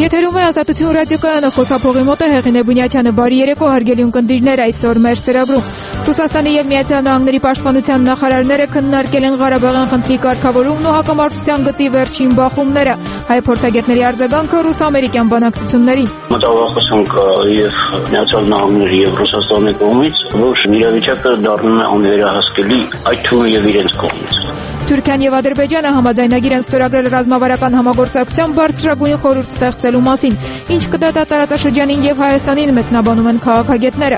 Եթերում է Ազատություն ռադիոկայանը, խոսափողի մոտ է Հեղինե Բունյացյանը։ Բարի երեկո, հարգելի ունկնդիրներ, այսօր մեր ծրագրում Ռուսաստանի եւ Միացյալ Նահանգների պաշտպանության նախարարները քննարկել են Ղարաբաղյան խնդրի կարգավորումն ու հակամարտության գծի վերջին բախումները։ Հայ փորձագետների արձագանքը ռուս-ամերիկյան բանակցություններին։ Մտավախոսանք եւ Միացյալ Նահանգների եւ Ռուսաստանի կողմից, որ իրավիճակը դառնում է անվերահսկելի, այդ թվում եւ իրենց կողմից։ Թուրքիան եւ Ադրբեջանը համաձայնագիր են ստորագրել ռազմավարական համագործակցության բարձրագույն խորհուրդ ստեղծելու մասին, ինչ կդատա տարածաշրջանին եւ Հայաստանին, մեկնաբանում են քաղաքագետները։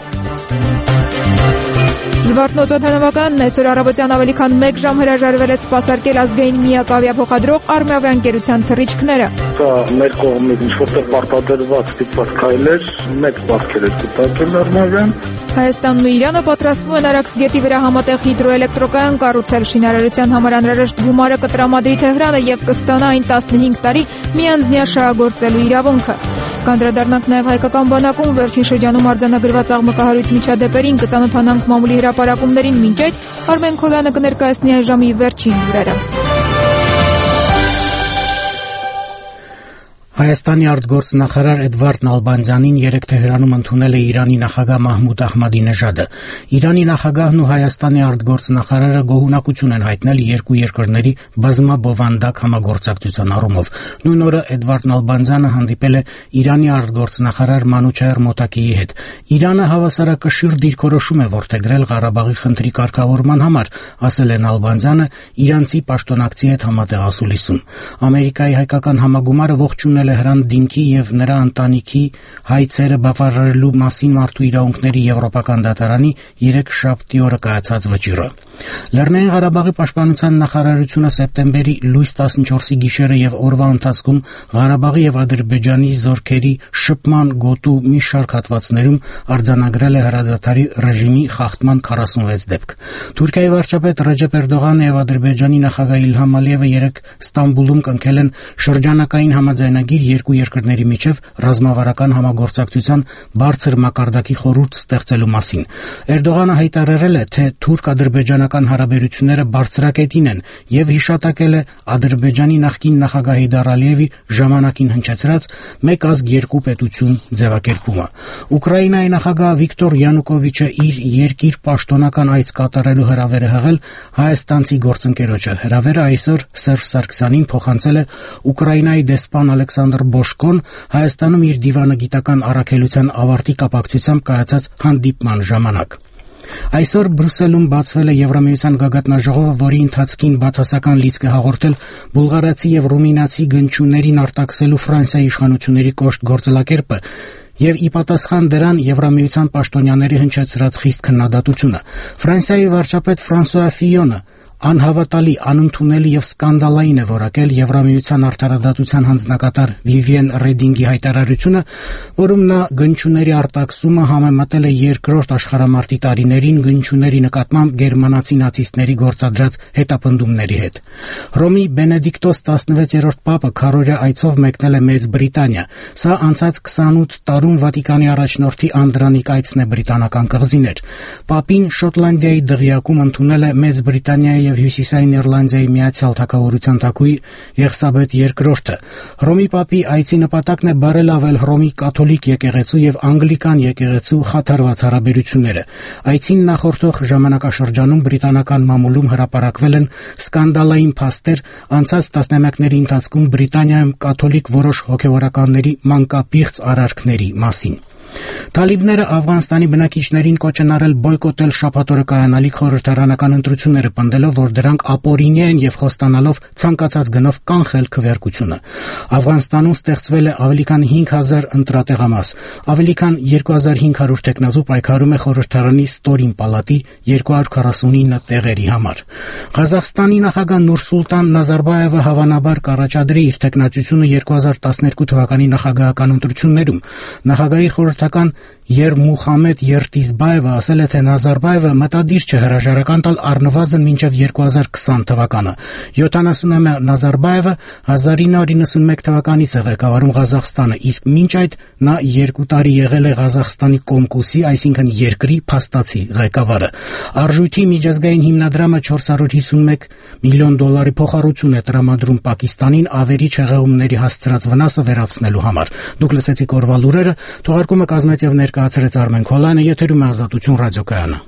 Զվարթնոց օդանավականն այսօր առավոտյան ավելի քան 1 ժամ հրաժարվել է սպասարկել ազգային միակ ավիափոխադրող Արմավիա-ընկերության թռիչքները։ Սա մեր կողմից ինչ-որ պարտադրված ստիպված քայլ էր, մեծ բարքեր էր կուտակել Արմավիան։ Հայաստանն ու Իրանը պատրաստվում են Արաքս գետի վրա համատեղ հիդրոէլեկտրոկայան կառուցել։ Շինարարության համար անհրաժեշտ գումարը կտրամադրի Թեհրանը եւ կստանա այն 15 տարի միանձնյա շահագործելու իրավունքը։ Կանդրադառնանք նաև հայկական բանակում վերջին շրջանում արձանագրված աղմկահարույց միջադեպերին, կծանոթանանք մամուլի հրապարակումներին, մինչ այդ Արմեն Քոլյանը կներկայացնի այս ժամի վերջին լուրերը։ Հայաստանի արտգործնախարար Էդվարդ Նալբանդյանին երեկ Թեհրանում ընդունել է Իրանի նախագահ Մահմուդ Ահմադինեժադը։ Իրանի նախագահն ու Հայաստանի արտգործնախարարը գոհունակություն են հայտնել երկու երկրների բազմաբովանդակ համագործակցության առումով։ Նույն օրը Էդվարդ Նալբանդյանը հանդիպել է Իրանի արտգործնախարար Մանուչահր Մոտակիի հետ։ Իրանը հավասարակշիռ դիրքորոշում է որդեգրել Ղարաբաղի խնդրի կարգավորման համար, ասել է Նալբանդյանը իրանցի պաշտոնակցի հետ համատեղ ասուլիսում։ Ամերիկայի հայկական համագումարը ողջունել Հրանտ Դիմքի եւ նրա ընտանիքի հայցերը բավարարելու մասին մարդու իրավունքների եվրոպական դատարանի 3 շաբթի օրը կայացած վճիռը։ Լեռնային Ղարաբաղի պաշտպանության նախարարությունը սեպտեմբերի լույս 14-ի գիշերը եւ օրվա ընթացքում Ղարաբաղի եւ Ադրբեջանի զորքերի շփման գոտու մի շարք հատվածներում արձանագրել է հրադադարի ռեժիմի խախտման 46 դեպք։ Թուրքիայի վարչապետ Ռեջեփ Էրդողանը եւ Ադրբեջանի նախագահ Իլհամ Ալիևը երեկ Ստամբուլում կնքել են շրջանակային համաձայնագիր երկու երկրների միջև ռազմավարական համագործակցության բարձր մակարդակի խորհուրդ ստեղծելու մասին։ Էրդողանը հայտարարել է, թե թուրք-ադրբեջանական հարաբերությունները բարձրակետին են եւ հիշատակել է Ադրբեջանի նախկին նախագահ Հեյդար Ալիևի ժամանակին հնչեցրած մեկ ազգ երկու պետություն ձևակերպումը։ Ուկրաինայի նախագահ Վիկտոր Յանուկովիչը իր երկիր պաշտոնական այց կատարելու հրավերը հղել հայաստանցի գործընկերոջը։ Հրավերը այսօր Սերժ Սարգսյանին փոխանցել է Ուկրաինայի դեսպան Ալեքսանդր Բոշկոն Հայաստանում իր դիվանագիտական առաքելության ավարտի կապակցությամբ կայացած հանդիպման ժամանակ։ Այսօր Բրյուսելում բացվել է Եվրամիության գագաթնաժողովը, որի ընթացքին բացասական լիցք է հաղորդել բուլղարացի եւ ռումինացի գնչուներին արտաքսելու Ֆրանսիայի իշխանությունների կոշտ գործելակերպը եւ ի պատասխան դրան Եվրամիության պաշտոնյաների հնչեցրած խիստ քննադատությունը։ Ֆրանսիայի վարչապետ Ֆրանսուଆ Ֆիյոնը անհավատալի, անընդունելի եւ սկանդալային է որակել Եվրամիության արդարադատության հանձնակատար Վիվիեն Ռեդինգի հայտարարությունը, որում նա գնչուների արտաքսումը համեմատել է երկրորդ աշխարհամարտի տարիներին գնչուների նկատմամբ գերմանացի նացիստների գործադրած հետապնդումների հետ։ Հռոմի Բենեդիկտոս 16-րդ պապը քարոզիա այցով մեկնել է Մեծ Բրիտանիա։ Սա անցած 28 տարում Վատիկանի առաջնորդի Անդրանիկ այցն է բրիտանական կղզիներ։ Պապին Շոտլանդիայի դղյակում ընդունել է Մեծ Բրիտանիայի եւ Հյուսիսային Իռլանդիայի Միացյալ Թագավորության տակույ Եղսաբեթ II-ը։ Հռոմի պապի այցի նպատակն է բարելավել Հռոմի կաթոլիկ եկեղեցու եւ անգլիկան եկեղեցու խաթարված հարաբերությունները։ Այցին նախորդող ժամանակաշրջանում բրիտանական մամուլում հրապարակվել են սկանդալային փաստեր անցած տասնամյակների ընթացքում Բրիտանիայում կաթոլիկ որոշ հոգեվորականների մանկապիղծ արարքների մասին։ Թալիբները Աֆղանստանի բնակիչներին կոչ են արել բոյկոտել շաբաթօրը կայանալիք խորհրդարանական ընտրությունները, պնդելով, որ դրանք ապօրինի են եւ խոստանալով ցանկացած գնով կանխել քվեարկությունը։ Աֆղանստանում ստեղծվել է ավելի քան 5000 ընտրատեղամաս, ավելի քան 2500 տեխնազու պայքարում է խորհրդարանի ստորին պալատի 249 տեղերի համար։ Ղազախստանի նախագահ Նուրսուլտան Նազարբաևը հավանաբար կառաջադրի իր տեխնացությունը 2012 թվականի նախագահական ընտրություններում։ Նախագահի խորհրդարանի քաղաքական Երմուխամեդ Երտիզբաևը ասել է, թե Նազարբաևը մտադիր չէ հրաժարական տալ առնվազն մինչև 2020 թվականը։ 70-ամյա Նազարբաևը 1991 թվականից է ղեկավարում Ղազախստանը, իսկ մինչ այդ նա 2 տարի եղել է Ղազախստանի Կոմկուսի, այսինքն երկրի փաստացի ղեկավարը։ Արժույթի միջազգային հիմնադրամը $451 միլիոն փոխառություն է տրամադրում Պակիստանին ավերիչ հեղեղումների հասցրած վնասը վերացնելու համար։ Դուք լսեցիք օրվա լուրերը, թողարկումը կազմեց եւ ներկայացրեց Արմեն Քոլյանը, եթերում է Ազատություն ռադիոկայանը։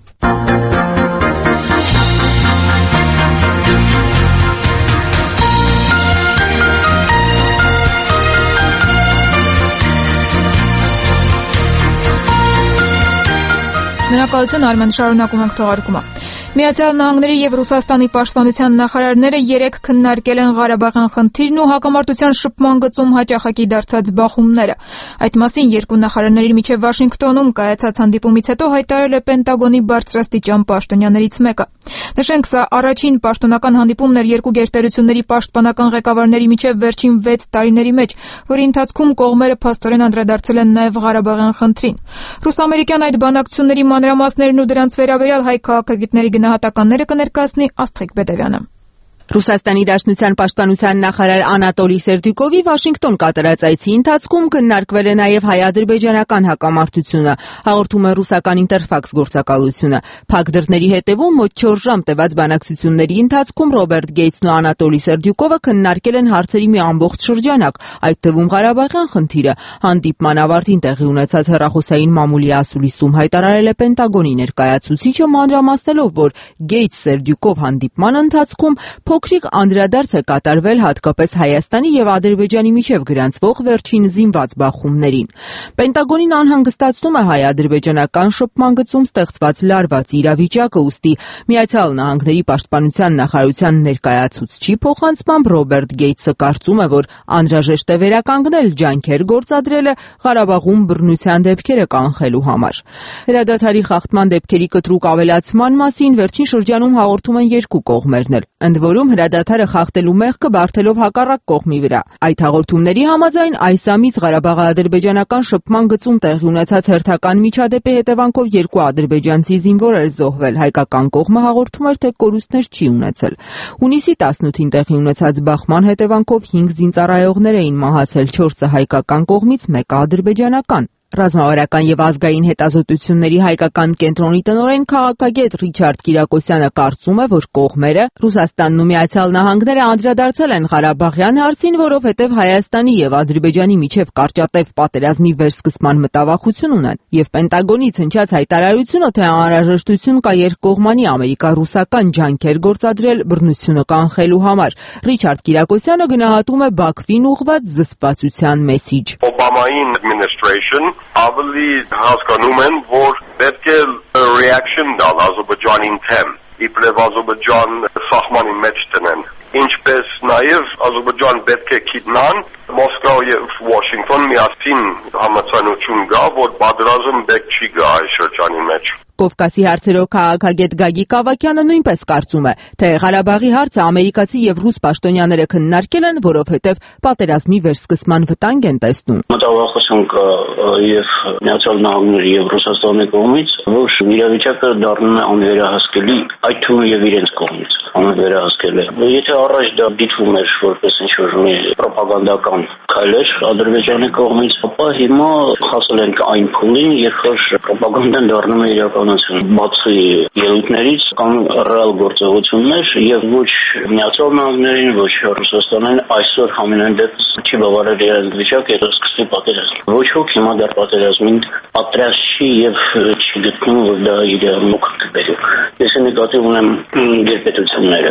Շնորհակալություն, Արմեն, շարունակում ենք թողարկումը։ Միացյալ Նահանգների եւ Ռուսաստանի պաշտպանության նախարարները երեկ քննարկել են Ղարաբաղյան խնդիրն ու հակամարտության շփման գծում հաճախակի դարձած բախումները։ Այդ մասին երկու նախարարների միջև Վաշինգտոնում կայացած հանդիպումից հետո հայտարարել է Պենտագոնի բարձրաստիճան պաշտոնյաներից մեկը։ Նշենք, սա առաջին պաշտոնական հանդիպումն էր երկու գերտերությունների պաշտպանական ղեկավարների միջև վերջին 6 տարիների մեջ, որի ընթացքում կողմերը փաստորեն անդրադարձել են նաև Ղարաբաղյան խնդրին։ Ռուս-ամերիկյան այդ բանակցությունների մանրամասներն ու դրանց վերաբերյալ հայ քաղաքագետների գնահատականները կներկայացնի Աստղիկ Բեդևյանը։ Ռուսաստանի Դաշնության պաշտպանության նախարար Անատոլի Սերդյուկովի Վաշինգտոն կատարած այցի ընթացքում քննարկվել է նաև հայ-ադրբեջանական հակամարտությունը, հաղորդում է ռուսական Ինտերֆաքս գործակալությունը։ Փակ դռների հետևում մոտ 4 ժամ տևած բանակցությունների ընթացքում Ռոբերտ Գեյթսն ու Անատոլի Սերդյուկովը քննարկել են հարցերի մի ամբողջ շրջանակ, այդ թվում Ղարաբաղյան խնդիրը։ Հանդիպման ավարտին տեղի ունեցած հեռախոսային մամուլի ասուլիսում հայտարարել է Պենտագոնի ներկայացուցիչը, մանրամասնելով, որ Գեյթս-Սերդյուկով հանդիպման ընթացքում փոքրիկ անդրադարձ է կատարվել հատկապես Հայաստանի եւ Ադրբեջանի միջև գրանցվող վերջին զինված բախումներին։ Պենտագոնին անհանգստացնում է հայ-ադրբեջանական շփման գծում ստեղծված լարված իրավիճակը, ուստի Միացյալ Նահանգների պաշտպանության նախարարության ներկայացուցչի փոխանցմամբ Ռոբերտ Գեյթսը կարծում է, որ անհրաժեշտ է վերականգնել ջանքեր գործադրելը Ղարաբաղում բռնության դեպքերը կանխելու համար։ Հրադադարի խախտման դեպքերի կտրուկ ավելացման մասին վերջին շրջանում հաղորդում են երկու կողմերն էլ, ընդ որում հրադադարը խախտելու մեղքը բարթելով հակառակ կողմի վրա։ Այդ հաղորդումների համաձայն այս ամիս Ղարաբաղ-ադրբեջանական շփման գծում տեղի ունեցած հերթական միջադեպի հետևանքով երկու ադրբեջանցի զինվոր էր զոհվել, հայկական կողմը հաղորդում էր, թե կորուստներ չի ունեցել։ Հունիսի 18-ին տեղի ունեցած բախման հետևանքով 5 զինծառայողներ էին մահացել, 4-ը հայկական կողմից, 1-ը ադրբեջանական։ Ռազմավարական եւ ազգային հետազոտությունների հայկական կենտրոնի տնօրեն քաղաքագետ Ռիչարդ Կիրակոսյանը կարծում է, որ կողմերը Ռուսաստանն ու Միացյալ Նահանգները անդրադարձել են Ղարաբաղյան հարցին, որովհետեւ Հայաստանի եւ Ադրբեջանի միջև կարճատև պատերազմի վերսկսման մտավախություն ունեն, եւ Պենտագոնից հնչած հայտարարությունը, թե անհրաժեշտություն կա երկկողմանի ամերիկա-ռուսական ջանքեր գործադրել բռնությունը կանխելու համար։ Ռիչարդ Կիրակոսյանը գնահատում է Բաքվին ուղղված զսպվածության մեսիջ։ Obama-ին administration ավելի հասկանում են, որ պետք է reaction տալ Ադրբեջանին թեմ, իբրև Ադրբեջան սահմանի մեջ տնեն, ինչպես նաև Ադրբեջան պետք է գիտնան Մոսկվա եւ Վաշինգտոն միասին համաձայնություն գա, որ պատերազմ պետք չի գա այս շրջանի մեջ։ Կովկասի հարցերով քաղաքագետ Գագիկ Ավագյանը նույնպես կարծում է, թե Ղարաբաղի հարցը ամերիկացի եւ ռուս պաշտոնյաները քննարկել են, որովհետեւ պատերազմի վերսկսման վտանգ են տեսնում։ Մտավախություն կա եւ Միացյալ Նահանգների եւ Ռուսաստանի կողմից, որ իրավիճակը դառնում է անվերահսկելի, այդ թվում եւ իրենց կողմից անվերահսկելի։ Եթե առաջ դա դիտվում էր որպես ինչ-որ մի ռոպագանդական քայլեր Ադրբեջանի կողմից, ապա հիմա հասել ենք այն փուլին, երբ որ ռոպագանդան դառնում է իրականություն։ Բացի ելույթներից կան ռեալ գործողություններ եւ ոչ Միացյալ Նահանգներին, ոչ Ռուսաստանին այսօր համենայն դեպս չի բավարար իրենց վիճակը, եթե սկսի պատերազմ։ Ոչ ոք հիմա դեռ պատերազմին պատրաստ չի եւ չի գտնում, որ դա իր մուտք կբերի։ Ես նկատի ունեմ գերպետությունները։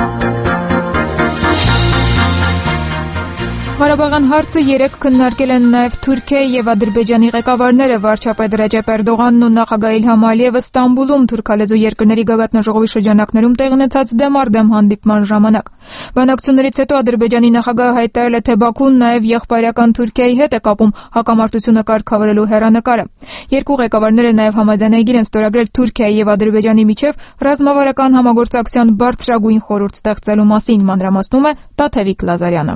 Ղարաբաղյան հարցը երեկ քննարկել են նաև Թուրքիայի եւ Ադրբեջանի ղեկավարները վարչապետ Ռեջեփ Էրդողանն ու նախագահ Իլհամ Ալիևը Ստամբուլում թուրքալեզու երկրների գագաթնաժողովի շրջանակներում տեղի ունեցած դեմարդեմ հանդիպման ժամանակ։ Բանակցություններից հետո Ադրբեջանի նախագահը հայտարարել է, թե Բաքուն նաև եղբայրական Թուրքիայի հետ է կապում հակամարտությունը կարգավորելու հեռանկարը։ Երկու ղեկավարները նաև համաձայնագիր են ստորագրել Թուրքիայի եւ Ադրբեջանի միջև ռազմավարական համագործակցության բարձրագույն խորհուրդ ստեղծելու մասին, մանրամասնում է Տաթևիկ Լազարյանը։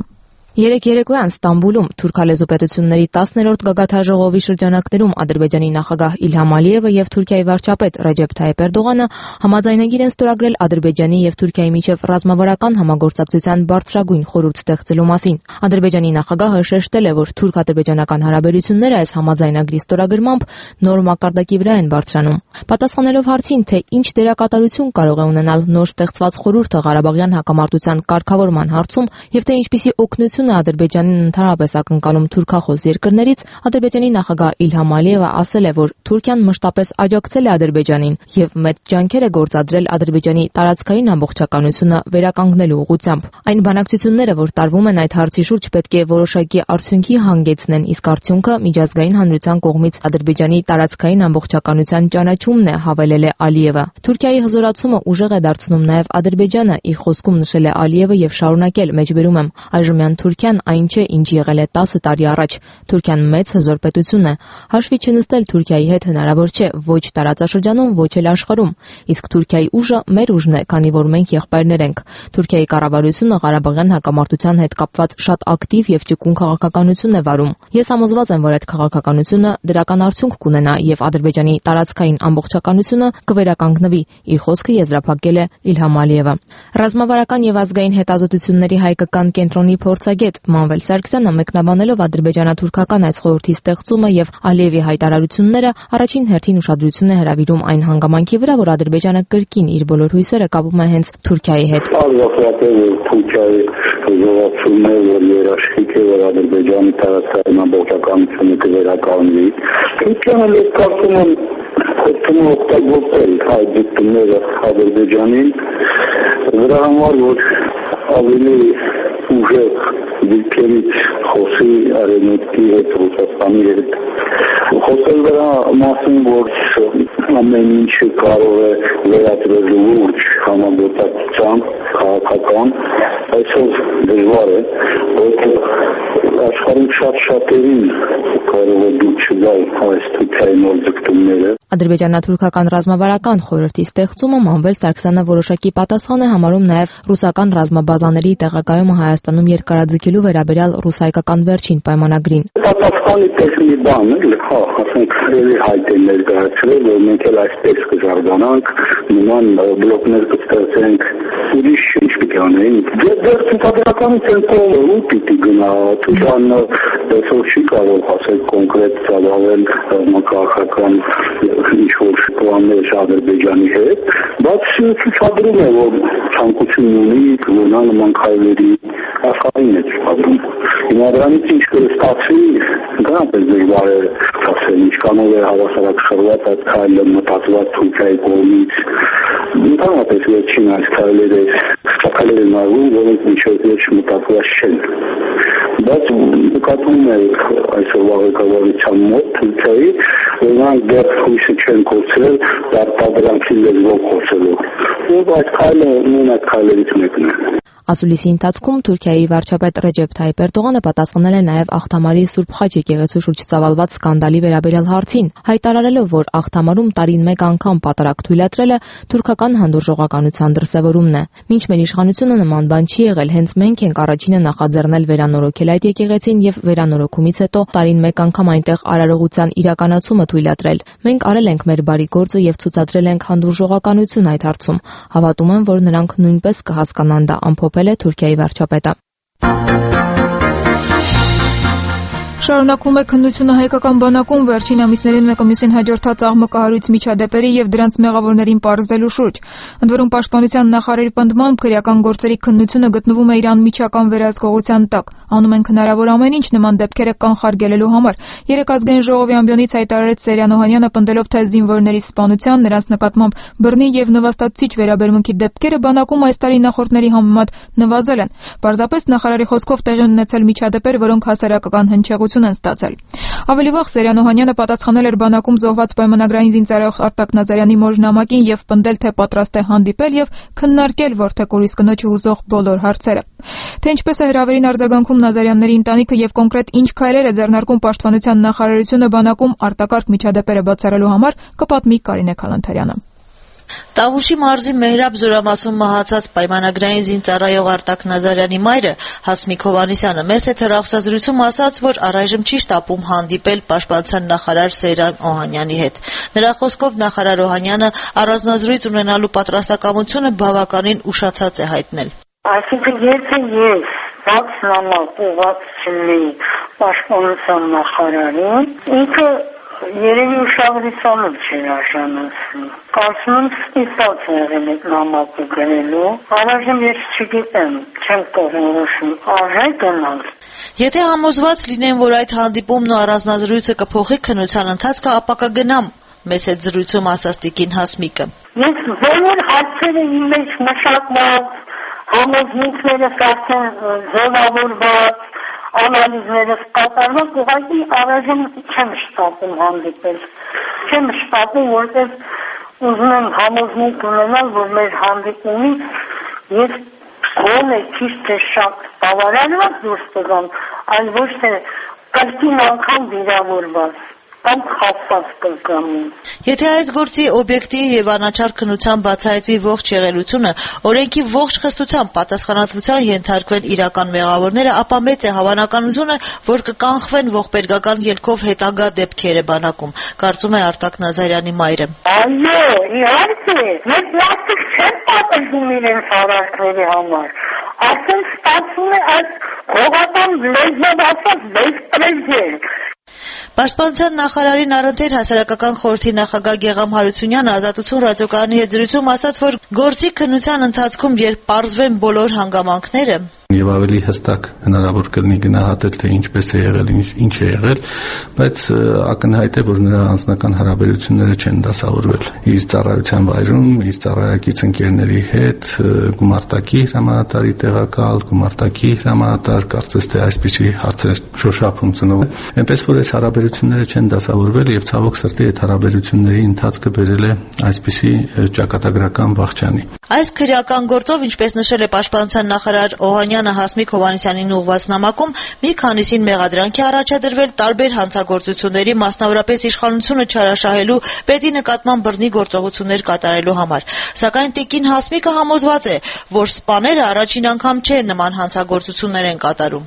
Երեկ երեկոյան Ստամբուլում թուրքալեզու պետությունների 10-րդ գագաթաժողովի շրջանակներում Ադրբեջանի նախագահ Իլհամ Ալիևը եւ Թուրքիայի վարչապետ Ռեջեփ Թայիփ Էրդողանը համաձայնագիր են ստորագրել Ադրբեջանի եւ Թուրքիայի միջև ռազմավարական համագործակցության բարձրագույն խորհուրդ ստեղծելու մասին։ Ադրբեջանի նախագահը շեշտել է, որ թուրք-ադրբեջանական հարաբերությունները այս համաձայնագրի ստորագրմամբ նոր մակարդակի վրա են բարձրանում։ Պատասխանելով հարցին, թե ինչ դերակատարություն կարող է ունենալ նոր ստեղծված խորհուրդը Ղարաբաղյան հակամարտության կարգավորման հարցում եւ թե ինչպիսի օգնություն Ադրբեջանին ընդհանրապես ակնկալում թուրքախոս երկրներից, Ադրբեջանի նախագահ Իլհամ Ալիևը ասել է, որ Թուրքիան մշտապես աջակցել է Ադրբեջանին եւ մեծ ջանքեր է գործադրել Ադրբեջանի տարածքային ամբողջականությունը վերականգնելու ուղղությամբ։ Այն բանակցությունները, որ տարվում են այդ հարցի շուրջ, պետք է որոշակի արդյունքի հանգեցնեն, իսկ արդյունքը միջազգային հանրության կողմից Ադրբեջանի տարածքային ամբողջականության ճանաչումն է, հավելել է Ալիևը։ Թուրքիայի հզորացումը ուժեղ է դարձնում նաեւ Ադրբեջանը, իր խոսքում նշել է Ալիևը եւ շարունակել. «Մեջբերում եմ, այժմյան Թուրքիան այն չէ, ինչ եղել է 10 տարի առաջ։ Թուրքիան մեծ հզոր պետություն է։ Հաշվի չնստել Թուրքիայի հետ հնարավոր չէ ոչ տարածաշրջանում, ոչ էլ աշխարհում։ Իսկ Թուրքիայի ուժը մեր ուժն է, քանի որ մենք եղբայրներ ենք։ Թուրքիայի կառավարությունը Ղարաբաղյան հակամարտության հետ կապված շատ ակտիվ եւ ճկուն քաղաքականություն է վարում։ Ես համոզված եմ, որ այդ քաղաքականությունը դրական արդյունք կունենա եւ Ադրբեջանի տարածքային ամբողջականությունը կվերականգնվի», իր խոսքը եզրափակել է Իլհամ Ալիևը։ Ռազմավարական եւ ազգային հետազոտությունների հայկական կենտրոնի փորձագետ Մանվել Սարգսյանը մեկնաբանելով ադրբեջանա-թուրքական այս խորհրդի ստեղծումը եւ Ալիևի հայտարարությունները առաջին հերթին ուշադրություն է հրավիրում այն հանգամանքի վրա, որ Ադրբեջանը կրկին իր բոլոր հույսերը կապում է հենց Թուրքիայի հետ։ Թուրքիայի զորացումն է, որ երաշխիք է, որ Ադրբեջանի տարածքային ամբողջականությունը կվերականգնվի։ Թուրքիան ես կարծում եմ օգտվում օգտագործել այդ դիտումները Ադրբեջանին դրա համար, որ ավելի ուժեղ դիրքերից խոսի արևմուտքի հետ, Ռուսաստանի հետ։ Խոսել դրա մասին, որ ամեն ինչը կարող է վերածվել լուրջ համագործակցության քաղաքական, այսօր դժվար է, որ աշխարհում շատերին կարող է դուք չգալ այս Թուրքիայի նոր ձգտումները։ Ադրբեջանա-թուրքական ռազմավարական խորհրդի ստեղծումը Մանվել Սարգսյանը որոշակի պատասխան է համարում նաև ռուսական ռազմաբազաների տեղակայումը Հայաստանում երկարաձգելու վերաբերյալ ռուս-հայկական վերջին պայմանագրին։ Պատասխանի պես մի բան է, ասենք էլի հայտ է ներկայացրել, որ մենք էլ այսպես կզարգանանք, նման բլոկներ կստեղծենք, ուրիշ ինչ պիտի անենք։ Դեռ ցուցադրականի ցենտրում ու պիտի գնա, Թուրքիան այսօր չի կարող ասել կոնկրետ ծավալել ռազմաքաղաքական ինչ-որ պլաններ Ադրբեջանի հետ, բայց ցուցադրում է, որ ցանկություն ունի գնալ նման քայլերի, աշխարհին է ցուցադրում։ Հիմա դրանից ինչ կստացվի, գնահատել դժվար է ասել, ինչքանով է հավասարակշռված այդ քայլը մտածված Թուրքիայի կողմից։ Ընդհանրապես վերջին այս քայլերը ցակալել են արվում, որոնք մինչև վերջ մտածված չեն։ Բայց նկատվում է այսօրվա ղեկավարության մոտ Թուրքիայի, որ նրանք դեռ հույսը չեն կորցրել պարտադրանքի լեզվով խոսելու։ Ու այդ քայլը նույն այդ քայլերից մեկն է։ Ասուլիսի ընթացքում Թուրքիայի վարչապետ Ռեջեփ Թայիփ Էրդողանը պատասխանել է նաև Աղթամարի Սուրբ Խաչ եկեղեցու շուրջ ծավալված սկանդալի վերաբերյալ հարցին, հայտարարելով, որ Աղթամարում տարին մեկ անգամ պատարագ թույլատրելը թուրքական հանդուրժողականության դրսևորումն է։ Մինչ մեր իշխանությունը նման բան չի եղել, հենց մենք ենք առաջինը նախաձեռնել վերանորոգել այդ եկեղեցին եւ վերանորոգումից հետո տարին մեկ անգամ այնտեղ արարողության իրականացումը թույլատրել։ Մենք արել ենք մեր բարի գործը եւ ցուցադրել ենք հանդուրժողականություն այդ հարցում։ Հավատում եմ, որ նրանք նույնպես կհասկանան դա, ամփոփել է Թուրքիայի վարչապետը։ Շարունակվում է քննությունը հայկական բանակում վերջին ամիսներին մեկը մյուսին հաջորդած աղմկահարույց միջադեպերի եւ դրանց մեղավորներին պարզելու շուրջ։ Ընդ որում պաշտպանության նախարարի պնդմամբ քրեական գործերի քննությունը գտնվում է իր անմիջական վերահսկողության տակ։ Անում ենք հնարավոր ամեն ինչ նման դեպքերը կանխարգելելու համար։ Երեք ազգային ժողովի ամբիոնից հայտարարեց Սերյան Օհանյանը, պնդելով, թե զինվորների սպանության, նրանց նկատմամբ բռնի եւ նվաստացիչ վերաբերմունքի դեպքերը բանակում այս տարի նախորդների համեմատ նվազել են։ Պարզապես նախարարի խոսքով տեղի ունեցել միջադեպեր, որոնք հասարակական հնչեղություն են ստացել։ Ավելի վաղ Սերյան Օհանյանը պատասխանել էր բանակում զոհված պայմանագրային զինծառայող Արտակ Նազարյանի մոր նամակին եւ պնդել, թե պատրաստ է հանդիպել եւ քննարկել Որթեկորիս կնոջը հուզող բոլոր հարցերը։ Թե ինչպես է հրավերին արձագանքում Նազարյանների ընտանիքը եւ կոնկրետ ինչ քայլեր է ձեռնարկում պաշտպանության նախարարությունը բանակում արտակարգ միջադեպերը բացառելու համար, կպատմի Կարինե Քալանթարյանը։ Տավուշի մարզի Մեհրաբ զորամասում մահացած պայմանագրային զինծառայող Արտակ Նազարյանի մայրը Հասմիկ Հովհաննիսյանը մեծ հեռախոսազրույցում ասաց, որ առայժմ չի շտապում հանդիպել պաշտպանության նախարար Սեյրան Օհանյանի հետ։ Նրա խոսքով նախարար Օհանյանը առանձնազրույց ունենալու պատրաստակամությունը բավականին ուշացած է հայտնել։ Այսինքն եթե ես բաց նամակ ուղղած չլինեի պաշտպանության նախարարին, ինքը երևի ուշադրությամբ չէր արժանացնի։ Կարծում եմ ստիպված եղել այդ նամակը գրելու, առայժմ ես չգիտեմ, չեմ կողմնորոշում արժե գնալ։ Եթե համոզված լինեմ, որ այդ հանդիպումն ու առանձնազրույցը կփոխի քննության ընթացքը, ապա կգնամ, մեծ այդ զրույցում ասաց տիկին Հասմիկը։ Ես բոլոր հարցերը իմ մեջ մշակված, համոզմունքներս արդեն ձևավորված, անալիզներս կատարված, ուղղակի առայժմ չեմ շտապում հանդիպել։ Չեմ շտապում, որտեղ ուզում եմ համոզմունք ունենալ, որ մեր հանդիպումից ես գոնե քիչ թե շատ բավարարված դուրս կգամ, այլ ոչ թե կրկին անգամ վիրավորված։ Կամ խախտված կգամին։ Եթե այս գործի օբյեկտիվ եւ անաչառ քննության բացահայտվի ողջ եղելությունը, օրենքի ողջ խստությամբ պատասխանատվության ենթարկվեն իրական մեղավորները, ապա մեծ է հավանականությունը, որ կկանխվեն ողբերգական ելքով հետագա դեպքերը բանակում, կարծում է Արտակ Նազարյանի մայրը։ Այո, իհարկե, ես լավ չեմ պատժում իրենց արարքների համար։ Արդեն ստացվում է այս հողական լեզվով ասած բեսպրեդել։ Պաշտպանության նախարարին առընթեր հասարակական խորհրդի նախագահ Գեգամ Հարությունյանը Ազատություն ռադիոկայանի հետ զրույցում ասաց, որ գործի քննության ընթացքում, երբ պարզվեն բոլոր հանգամանքները, եւ ավելի հստակ հնարավոր կլինի գնահատել, թե ինչպես է եղել, ինչ է եղել, բայց ակնհայտ է, որ նրա անձնական հարաբերությունները չեն դասավորվել իր ծառայության վայրում, իր ծառայակից ընկերների հետ, գումարտակի հրամանատարի տեղակալ, գումարտակի հրամանատար, կարծես թե այսպիսի հարցեր շոշափում ծնվում, այնպես որ այս հարաբերությունները չեն դասավորվել եւ ցավոք սրտի այդ հարաբերությունների ընթացքը բերել է այսպիսի ճակատագրական վախճանի։ Այս քրեական գործով, ինչպես նշել է պաշտպանության նախարար Օհանյանը Հասմիկ Հովհաննիսյանին ուղղված նամակում, մի քանիսին մեղադրանք է առաջադրվել տարբեր հանցագործությունների, մասնավորապես իշխանությունը չարաշահելու, պետի նկատմամբ բռնի գործողություններ կատարելու համար։ Սակայն տիկին Հասմիկը համոզված է, որ սպաները առաջին անգամ չեն նման հանցագործություններ են կատարում։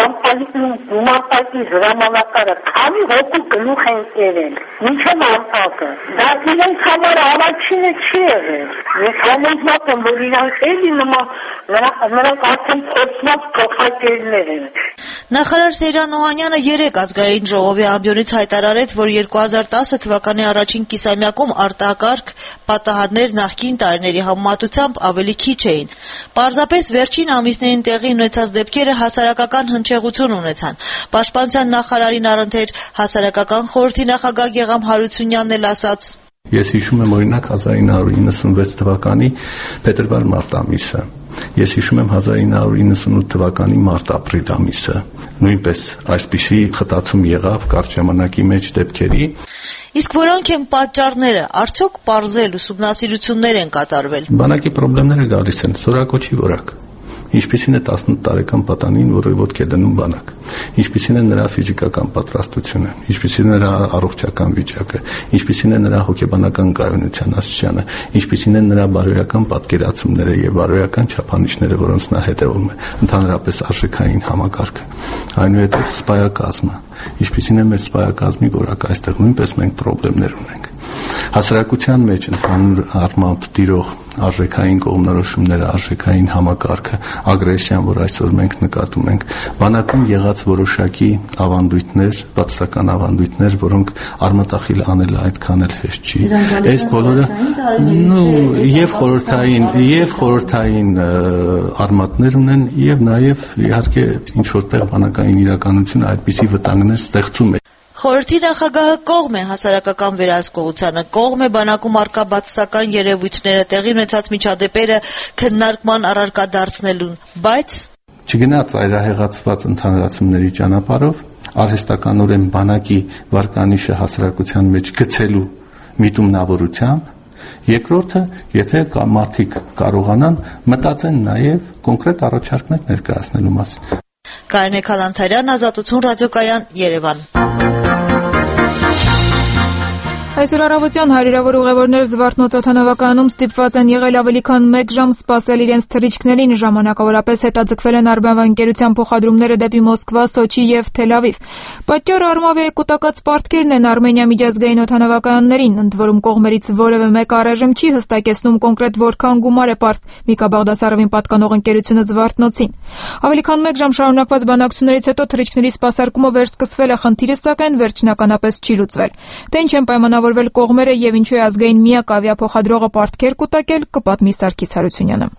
Գումարտակի հրամանատարը քանի հոգու գլուխ են կերել, մինչև արտակը։ Դա իրենց համար առաջինը չի եղել։ Ես համոզված եմ, որ իրանք էլի նրանք արդեն փորձված փոխակերներ են։ Նախարար Սեյրան Օհանյանը 3 ազգային ժողովի ամբիոնից հայտարարեց, որ 2010 թվականի առաջին կիսամյակում արտակարգ պատահարներ նախկին տարիների համեմատությամբ ավելի քիչ էին։ Պարզապես վերջին ամիսներին տեղի ունեցած դեպքերը հասարակական հնչեղություն ունեցան։ Պաշտպանության նախարարին առընթեր հասարակական խորհրդի նախագահ Գեգամ Հարությունյանն էլ ասաց. Ես հիշում եմ օրինակ 1996 թվականի փետրվար-մարտ ամիսը։ Ես հիշում եմ 1998 թվականի մարտ-ապրիլ ամիսը։ Նույնպես այսպիսի խտացում եղավ կարճ ժամանակի մեջ դեպքերի։ Իսկ որոնք են պատճառները, արդյոք պարզել ուսումնասիրություններ են կատարվել։ Բանակի խնդիրները գալիս են սորակոչի որակ։ Ինչպիսին է 18 տարեկան պատանին, որը ոտք է դնում բանակ, ինչպիսին է նրա ֆիզիկական պատրաստությունը, ինչպիսին է նրա առողջական վիճակը, ինչպիսին է նրա հոգեբանական կայունության աստիճանը, ինչպիսին են նրա բարոյական պատկերացումները եւ բարոյական չափանիշները, որոնց նա հետևում է, ընդհանրապես արժեքային համակարգը, այնուհետև սպայակազմը, ինչպիսին է մեր սպայակազմի որակը, այստեղ նույնպես մենք խնդիրներ ունենք։ Հասարակության մեջ ընդհանուր առմամբ տիրող արժեքային կողմնորոշումները, արժեքային համակարգը, ագրեսիան, որ այսօր մենք նկատում ենք, բանակում եղած որոշակի ավանդույթներ, բացասական ավանդույթներ, որոնք արմատախիլ անելը այդքան էլ հեշտ չի։ Այս բոլորը եւ խորհրդային արմատներ ունեն եւ նաեւ իհարկե ինչ որտեղ բանակային իրականությունը այդպիսի վտանգներ ստեղծում է։ Խորհրդի նախագահը կողմ է հասարակական վերահսկողությանը, կողմ է բանակում առկա բացասական երևույթները, տեղի ունեցած միջադեպերը քննարկման առարկա դարձնելուն, բայց չգնաց այրահեղացված ընդհանրացումների ճանապարհով, արհեստականորեն բանակի վարկանիշը հասարակության մեջ գցելու միտումնավորությամբ, երկրորդը, եթե մարդիկ կարողանան մտածեն նաև կոնկրետ առաջարկներ ներկայացնելու մասին։ Կարինե Քալանթարյան, Ազատություն ռադիոկայան, Երևան։ Այսօր առավոտյան հարյուրավոր ուղևորներ Զվարթնոց օդանավակայանում ստիպված են եղել ավելի քան 1 ժամ սպասել իրենց թռիչքներին, ժամանակավորապես հետաձգվել են արմավանկերության փոխադրումները դեպի Մոսկվա, Սոչի եւ Թել Ավիվ։ Պատճառը Արմավիայի կուտակած պարտքերն են Արմենիա միջազգային օդանավակայաններին, ընդ որում կողմերից որևէ մեկ առայժմ չի հստակեցնում կոնկրետ որքան գումար է պարտ Միկա Բաղդասարովին պատկանող ընկերությունը Զվարթնոցին։ Ավելի քան 1 ժամ շարունակված բանակցություններից հետո թռիչքների սպասարկումը վերսկսվել է, խնդիրը սակայն վերջնականապես չի լուծվել։ Թե ինչ են պայմանավորվել կողմերը եւ ինչու է ազգային միակ ավիափոխադրողը պարտքեր կուտակել, կպատմի Սարգիս Հարությունյանը։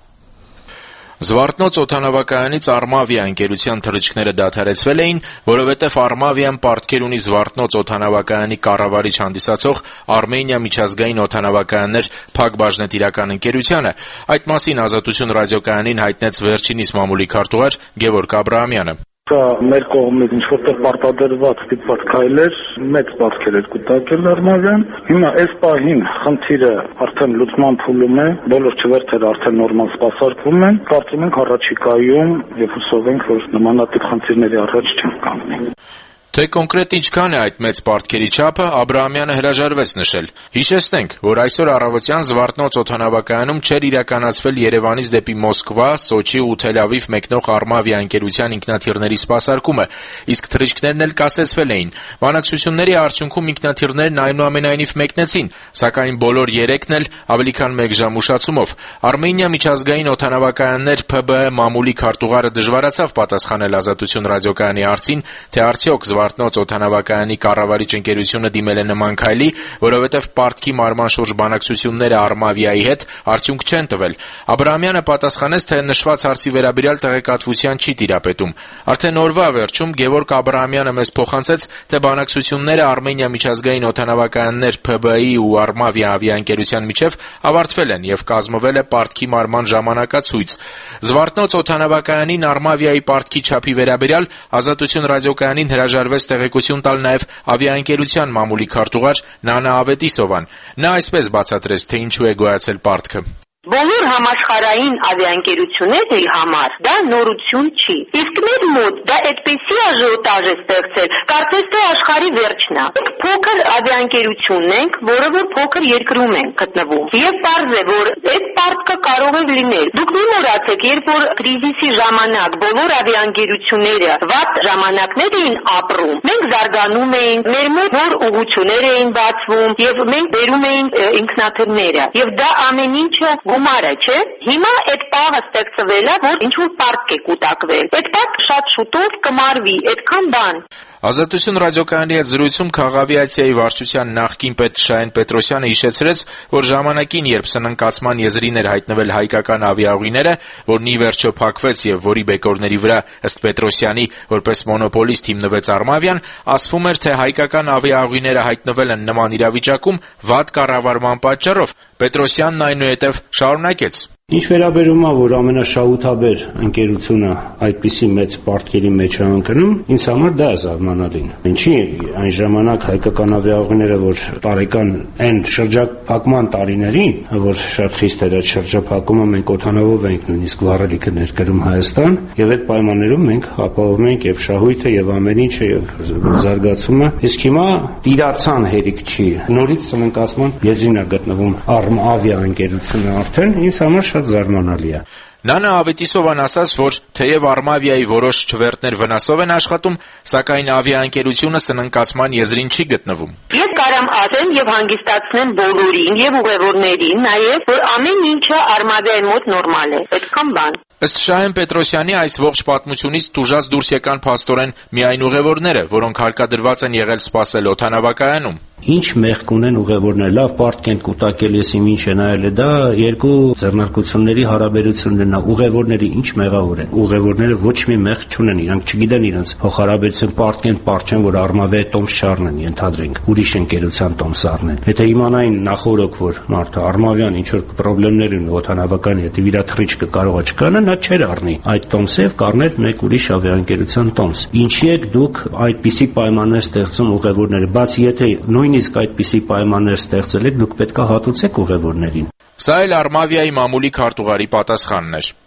Զվարթնոց օդանավակայանից Արմավիա ընկերության թռիչքները դադարեցվել էին, որովհետև Արմավիան պարտքեր ունի Զվարթնոց օդանավակայանի կառավարիչ հանդիսացող Արմենիա միջազգային օդանավակայաններ ՓԱԿ բաժնետիրական ընկերությանը։ Այդ մասին Ազատություն ռադիոկայանին հայտնեց վերջինիս մամուլի քարտուղար Գևորգ Աբրահամյանը։ Մեր կողմից ինչ որտեղ պարտադրված ստիպված քայլեր մեծ բարքեր էր կուտակել Արմավիան։ Հիմա այս պահին խնդիրը արդեն լուծման փուլում է, բոլոր չվերթերը արդեն նորմալ սպասարկվում են։ Կարծում ենք առաջիկայում եւ հուսով ենք, որ նմանատիպ խնդիրների առաջ չեն կանգնի։ Թե կոնկրետ ինչքան է այդ մեծ պարտքերի չափը, Աբրահամյանը հրաժարվեց նշել։ Հիշեցնենք, որ այսօր առավոտյան Զվարթնոց օդանավակայանում չէր իրականացվել Երևանից դեպի Մոսկվա, Սոչի ու Թել Ավիվ մեկնող Արմավիա ընկերության ինքնաթիռների սպասարկումը, իսկ թռիչքներն էլ կասեցվել էին։ Բանակցությունների արդյունքում ինքնաթիռներն այնուամենայնիվ մեկնեցին, սակայն բոլոր երեքն էլ ավելի քան 1 ժամ ուշացումով։ Արմենիա միջազգային օդանավակայաններ ՓԲ մամուլի քարտուղարը դժվարացավ պատասխանել Ազատություն ռադիոկայանի հարցին, թե արդյոք Զվարթնոց օդանավակայանի կառավարիչ ընկերությունը դիմել է նման քայլի, որովհետև պարտքի մարման շուրջ բանակցությունները Արմավիայի հետ արդյունք չեն տվել։ Աբրահամյանը պատասխանեց, թե նշված հարցի վերաբերյալ տեղեկատվության չի տիրապետում։ Արդեն օրվա վերջում Գևորգ Աբրահամյանը մեզ փոխանցեց, թե բանակցությունները Արմենիա միջազգային օդանավակայաններ ՓԲ-ի ու Արմավիա ավիաընկերության միջև ավարտվել են եւ կազմվել է պարտքի մարման ժամանակացույց։ Զվարթնոց օդանավակայանին Արմավիայի պարտքի չափի վերաբերյալ Ազատություն ռադիոկայանին հրաժարվեց տեղեկություն տալ նաև ավիաընկերության մամուլի քարտուղար Նանա Ավետիսովան։ Նա այսպես բացատրեց, թե ինչու է գոյացել պարտքը։ Բոլոր համաշխարհային ավիաընկերությունների համար դա նորություն չի։ Իսկ մեր մոտ դա այդպեսի աժիոտաժ է ստեղծել, կարծես թե աշխարհի վերջն է։ Փոքր ավիաընկերությունն ենք, որը որ փոքր երկրում ենք գտնվում։ Եվ պարզ է, որ այդ պարտքը կարող է լինել։ Դուք մի մոռացեք, երբ որ կրիզիսի ժամանակ բոլոր ավիաընկերությունները վատ ժամանակներ էին ապրում, մենք զարգանում էինք, մեր մոտ նոր ուղղություններ էին բացվում, եւ մենք բերում էինք ինքնաթիռները։ Եվ դա ամեն ինչը գումար է, չէ՞։ Հիմա այդ պահը ստեղծվել է, որ ինչ-որ պարտք է կուտակվել։ Այդ պարտքը շատ շուտով կմարվի, այդքան բան։ Ազատություն ռադիոկայանի հետ զրույցում Քաղավիացիայի վարչության նախկին պետ Շահեն Պետրոսյանը հիշեցրեց, որ ժամանակին, երբ սնանկացման եզրին էր հայտնվել հայկական ավիաուղիները, որն ի վերջո փակվեց եւ որի բեկորների վրա ըստ Պետրոսյանի որպես մոնոպոլիստ հիմնվեց Արմավիան, ասվում էր, թե հայկական ավիաուղիները հայտնվել են նման իրավիճակում վատ կառավարման պատճառով։ Պետրոսյանն այնուհետև շարունակեց. Ինչ վերաբերում է, որ ամենաշահութաբեր ընկերությունը այդպիսի մեծ պարտքերի մեջ է ընկնում, ինձ համար դա է զարմանալին։ Ինչի այն ժամանակ հայկական ավիաուղիները, որ տարեկան այն շրջափակման տարիներին, որ շատ խիստ էր այդ շրջափակումը, մենք օդանավով էինք նույնիսկ վառելիքը ներկրում Հայաստան, եւ այդ պայմաններում մենք ապահովում ենք եւ շահույթը եւ ամեն ինչը եւ զարգացումը։ Իսկ հիմա տիրացան հերիք չի։ Նորից սնանկացման եզրին է գտնվում Արմավիա ընկերությունը արդեն, ինձ համար շատ զարմանալի է։ Նանա Ավետիսովան ասաց, որ թեև Արմավիայի որոշ չվերթներ վնասով են աշխատում, սակայն ավիաընկերությունը սնանկացման եզրին չի գտնվում։ Ես կարամ ասեմ եւ հանգստացնեմ բոլորին եւ ուղևորներին, նաեւ որ ամեն ինչը Արմավիայի մոտ նորմալ է։ Այդքան բան։ Ըստ Շահեն Պետրոսյանի այս ողջ պատմությունից տուժած դուրս եկան փաստորեն միայն ուղևորները, որոնք հարկադրված են եղել սպասել օդանավակայանում։ Ինչ մեղք ունեն ուղևորները, լավ պարտք են կուտակել, ես իմ ինչ է նայել, դա երկու ձեռնարկությունների հարաբերություններն է, ուղևորների ինչ մեղավոր են։ Ուղևորները ոչ մի մեղք չունեն, իրանք չգիտեն իրենց փոխհարաբերություն պարտք են, պարտեն, որ Արմավիայի տոմս չառնեն, ենթադրենք, ուրիշ ընկերության տոմս առնեն։ Եթե իմանային նախորոք, որ մարդը Արմավիան ինչ որ խնդիրներ ունի օդանավականի հետ, իր թռիչքը կարող է չկանա, նա չեր առնի այդ տոմսով, կառներ մեկ ուրիշ ավիաընկերության տոմս։ Ինչի եք դուք այդպիսի պայմաններ ստեղծում ուղևորները, բացի եթե նույնիսկ այդպիսի պայմաններ ստեղծել եք, դուք պետք է հատուցեք ուղևորներին։ Սա էլ Արմավիայի մամուլի քարտուղարի պատասխանն էր։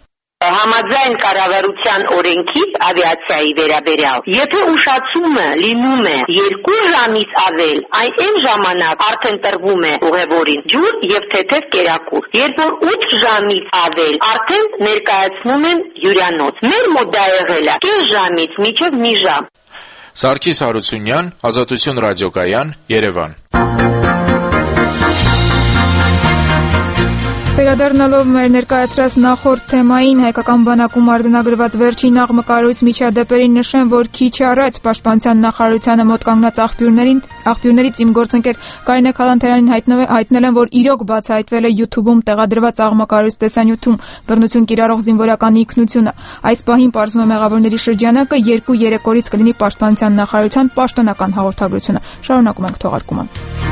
համաձայն կառավարության օրենքից ավիացիայի վերաբերյալ, եթե ուշացումը լինում է 2 ժամից ավել, այն ժամանակ արդեն տրվում է ուղևորին ջուր եւ թեթև կերակուր։ Երբ որ 8 ժամից ավել, արդեն ներկայացնում են հյուրանոց։ Մեր մոտ դա եղել է 2 ժամից մինչև մի ժամ։ Սարգիս Հարությունյան, Ազատություն ռադիոկայան, Երևան։ Վերադառնալով մեր ներկայացրած նախորդ թեմային, հայկական բանակում արձանագրված վերջին աղմկարույց միջադեպերին նշեմ, որ քիչ առաջ Պաշտպանության նախարարությանը մոտ կանգնած աղբյուրներից իմ գործընկեր Կարինե Քալանթերանին հայտնել են, որ իրոք բացահայտվել է YouTube-ում տեղադրված աղմկարույց տեսանյութում բռնություն կիրառող զինվորականի ինքնությունը։ Այս պահին պարզվում է մեղավորների շրջանակը 2-3 օրից կլինի Պաշտպանության նախարարության պաշտոնական հաղորդագրությունը։ Շարունակում ենք թողարկումը։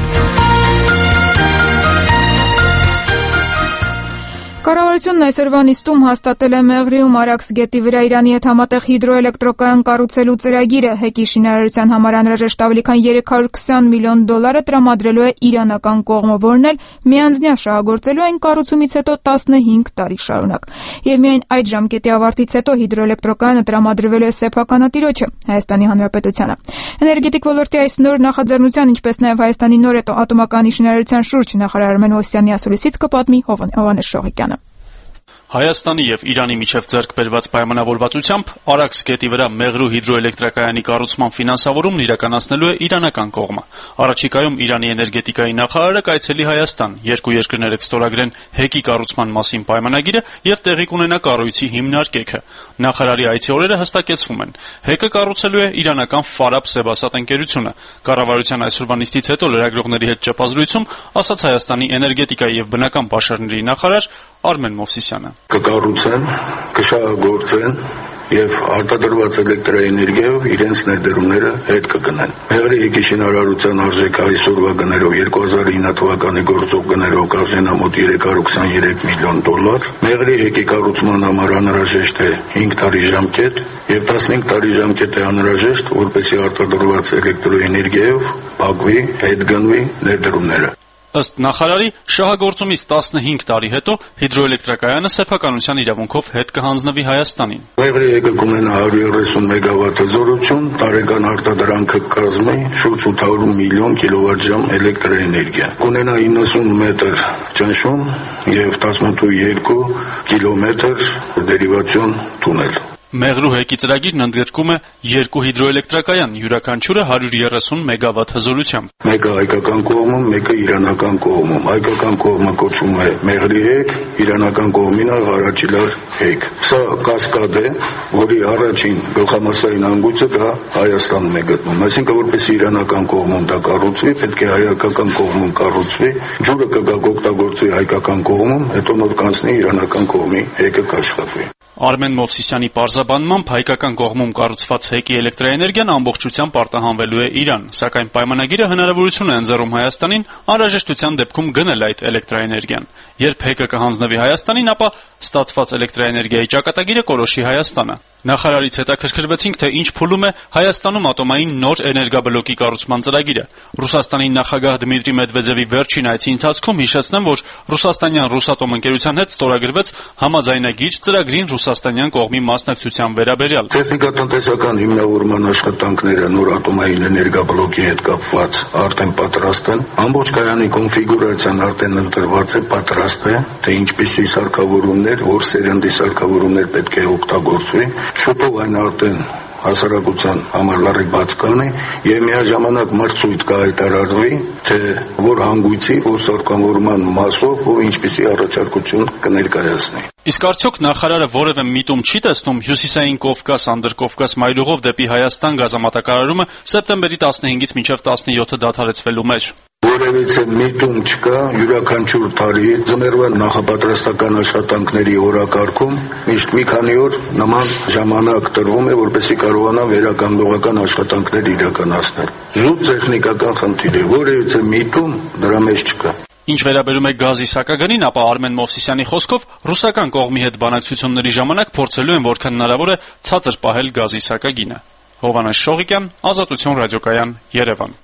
Կառավարությունն այսօրվա նիստում հաստատել է Մեղրիում Արաքս գետի վրա Իրանի հետ համատեղ հիդրոէլեկտրոկայան կառուցելու ծրագիրը։ ՀԵԿ-ի շինարարության համար անհրաժեշտ ավելի քան $320 միլիոն տրամադրելու է իրանական կողմը, որն էլ միանձնյա շահագործելու այն կառուցումից հետո 15 տարի շարունակ։ Եվ միայն այդ ժամկետի ավարտից հետո հիդրոէլեկտրոկայանը տրամադրվելու է սեփականատիրոջը՝ Հայաստանի Հանրապետությանը։ Էներգետիկ ոլորտի այս նոր նախաձեռնության, ինչպես նաև Հայաստանի նոր ատոմակայանի շինարարության շուրջ նախարար Արմեն Մովսիսյանի ասուլիսից կպատմի Հովհաննես Շողիկյանը։ Հայաստանի եւ Իրանի միջև ձեռք բերված պայմանավորվածությամբ Արաքս գետի վրա Մեղրու հիդրոէլեկտրակայանի կառուցման ֆինանսավորումն իրականացնելու է իրանական կողմը։ Առաջիկայում Իրանի էներգետիկայի նախարարը կայցելի Հայաստան, երկու երկրները կստորագրեն ՀԵԿ-ի կառուցման մասին պայմանագիրը եւ տեղի կունենա կառույցի հիմնարկեքը։ Նախարարի այցի օրերը հստակեցվում են։ ՀԵԿ-ը կառուցելու է իրանական Ֆարաբ Սեբասատ ընկերությունը։ Կառավարության այսօրվա նիստից հետո լրագրողների հետ ճեպազրույցում ասաց Հայաստանի էներգետիկայի եւ բնական պաշարների նախարար Արմեն Մովսիսյանը։ Կկառուցեն, կշահագործեն եւ արտադրված էլեկտրաէներգիայով իրենց ներդրումները հետ կգնեն։ Մեղրի ՀԵԿ-ի շինարարության արժեքը այսօրվա գներով 2009 թվականի գործող գներով կարժենա մոտ $323 միլիոն։ Մեղրի ՀԵԿ-ի կառուցման համար անհրաժեշտ է 5 տարի ժամկետ եւ 15 տարի ժամկետ է անհրաժեշտ, որպեսզի արտադրված էլեկտրոէներգիայով փակվի, հետ գնվի ներդրումները։ Ըստ նախարարի, շահագործումից 15 տարի հետո հիդրոէլեկտրակայանը սեփականության իրավունքով հետ կհանձնվի Հայաստանին։ Մեղրի ՀԵԿ-ը կունենա 130 մեգավատ հզորություն, տարեկան արտադրանքը կազմի շուրջ 800 միլիոն կիլովատժամ էլեկտրաէներգիա։ Կունենա 90 մետր ճնշում եւ 18.2 կիլոմետր դերիվացիոն թունել։ Մեղրու ՀԵԿ-ի ծրագիրն ընդգրկում է 2 հիդրոէլեկտրակայան, յուրաքանչյուրը 130 մեգավատ հզորությամբ։ Մեկը հայկական կողմում, մեկը իրանական կողմում։ Հայկական կողմը կոչվում է Մեղրի ՀԵԿ, իրանական կողմին Ղարաչիլար ՀԵԿ։ Սա կասկադ է, որի առաջին գլխամասային անգույցը դա Հայաստանում է գտնվում։ Այսինքն, որպես իրանական կողմում դա կառուցվի, պետք է հայկական կողմում կառուցվի, ջուրը կգա կօգտագործվի հայկական կողմում, հետո նոր կանցնի իրանական կողմի ՀԵԿ-ը կաշխատվի։ Արմեն Մովսիսյանի պարզաբանմամբ հայկական կողմում կառուցված ՀԵԿ-ի էլեկտրաէներգիան ամբողջությամբ արտահանվելու է Իրան, սակայն պայմանագիրը հնարավորություն է ընձեռում Հայաստանին անհրաժեշտության դեպքում գնել այդ էլեկտրաէներգիան։ Երբ ՀԵԿ-ը կհանձնվի Հայաստանին, ապա ստացված էլեկտրաէներգիայի ճակատագիրը կորոշի Հայաստանը։ Նախարարից հետաքրքրվեցինք, թե ինչ փուլում է Հայաստանում ատոմային նոր էներգաբլոկի կառուցման ծրագիրը։ Ռուսաստանի նախագահ Դմիտրի Մեդվեդևի վերջին այցի ընթացքում հիշեցնեմ, որ ռուսաստանյան Ռուսատոմ ընկերության հետ ստորագրվեց համաձայնագիր ծրագրին ռուսաստանյան կողմի մասնակցության վերաբերյալ։ Տեխնիկատնտեսական հիմնավորման աշխատանքները նոր ատոմային էներգաբլոկի հետ կապված արդեն պատրաստ են։ Ամբողջ կայանի կոնֆիգուրացիան արդեն ընտրված է, պատրաստ է, թե ինչպիսի սարքավորումներ, որ սերնդի սարքավորումներ պետք է օգտագործվի։ Շուտով այն արդեն հասարակության համար լրիվ բաց կանի եւ միաժամանակ մրցույթ կհայտարարվի, թե որ հանգույցի, որ սարքավորման մասով ու ինչպիսի առաջարկություն կներկայացնի։ Իսկ արդյոք նախարարը որևէ միտում չի տեսնում հյուսիսային Կովկաս, Անդրկովկաս մայրուղով դեպի Հայաստան գազամատակարարումը սեպտեմբերի 15-ից մինչև 17-ը դադարեցվելու մեջ։ Որևիցե միտում չկա, յուրաքանչյուր տարի ձմեռվա նախապատրաստական աշխատանքների օրակարգում միշտ մի քանի օր նման ժամանակ տրվում է, որպեսզի կարողանան վերականգնողական աշխատանքներ իրականացնել։ Զուտ տեխնիկական խնդիր է, որևիցե միտում դրա մեջ չկա։ Ինչ վերաբերում է գազի սակագնին, ապա Արմեն Մովսիսյանի խոսքով ռուսական կողմի հետ բանակցությունների ժամանակ փորձելու են որքան հնարավոր է ցածր պահել գազի սակագինը։ Հովհաննես Շողիկյան, Ազատություն ռադիոկայան, Երևան։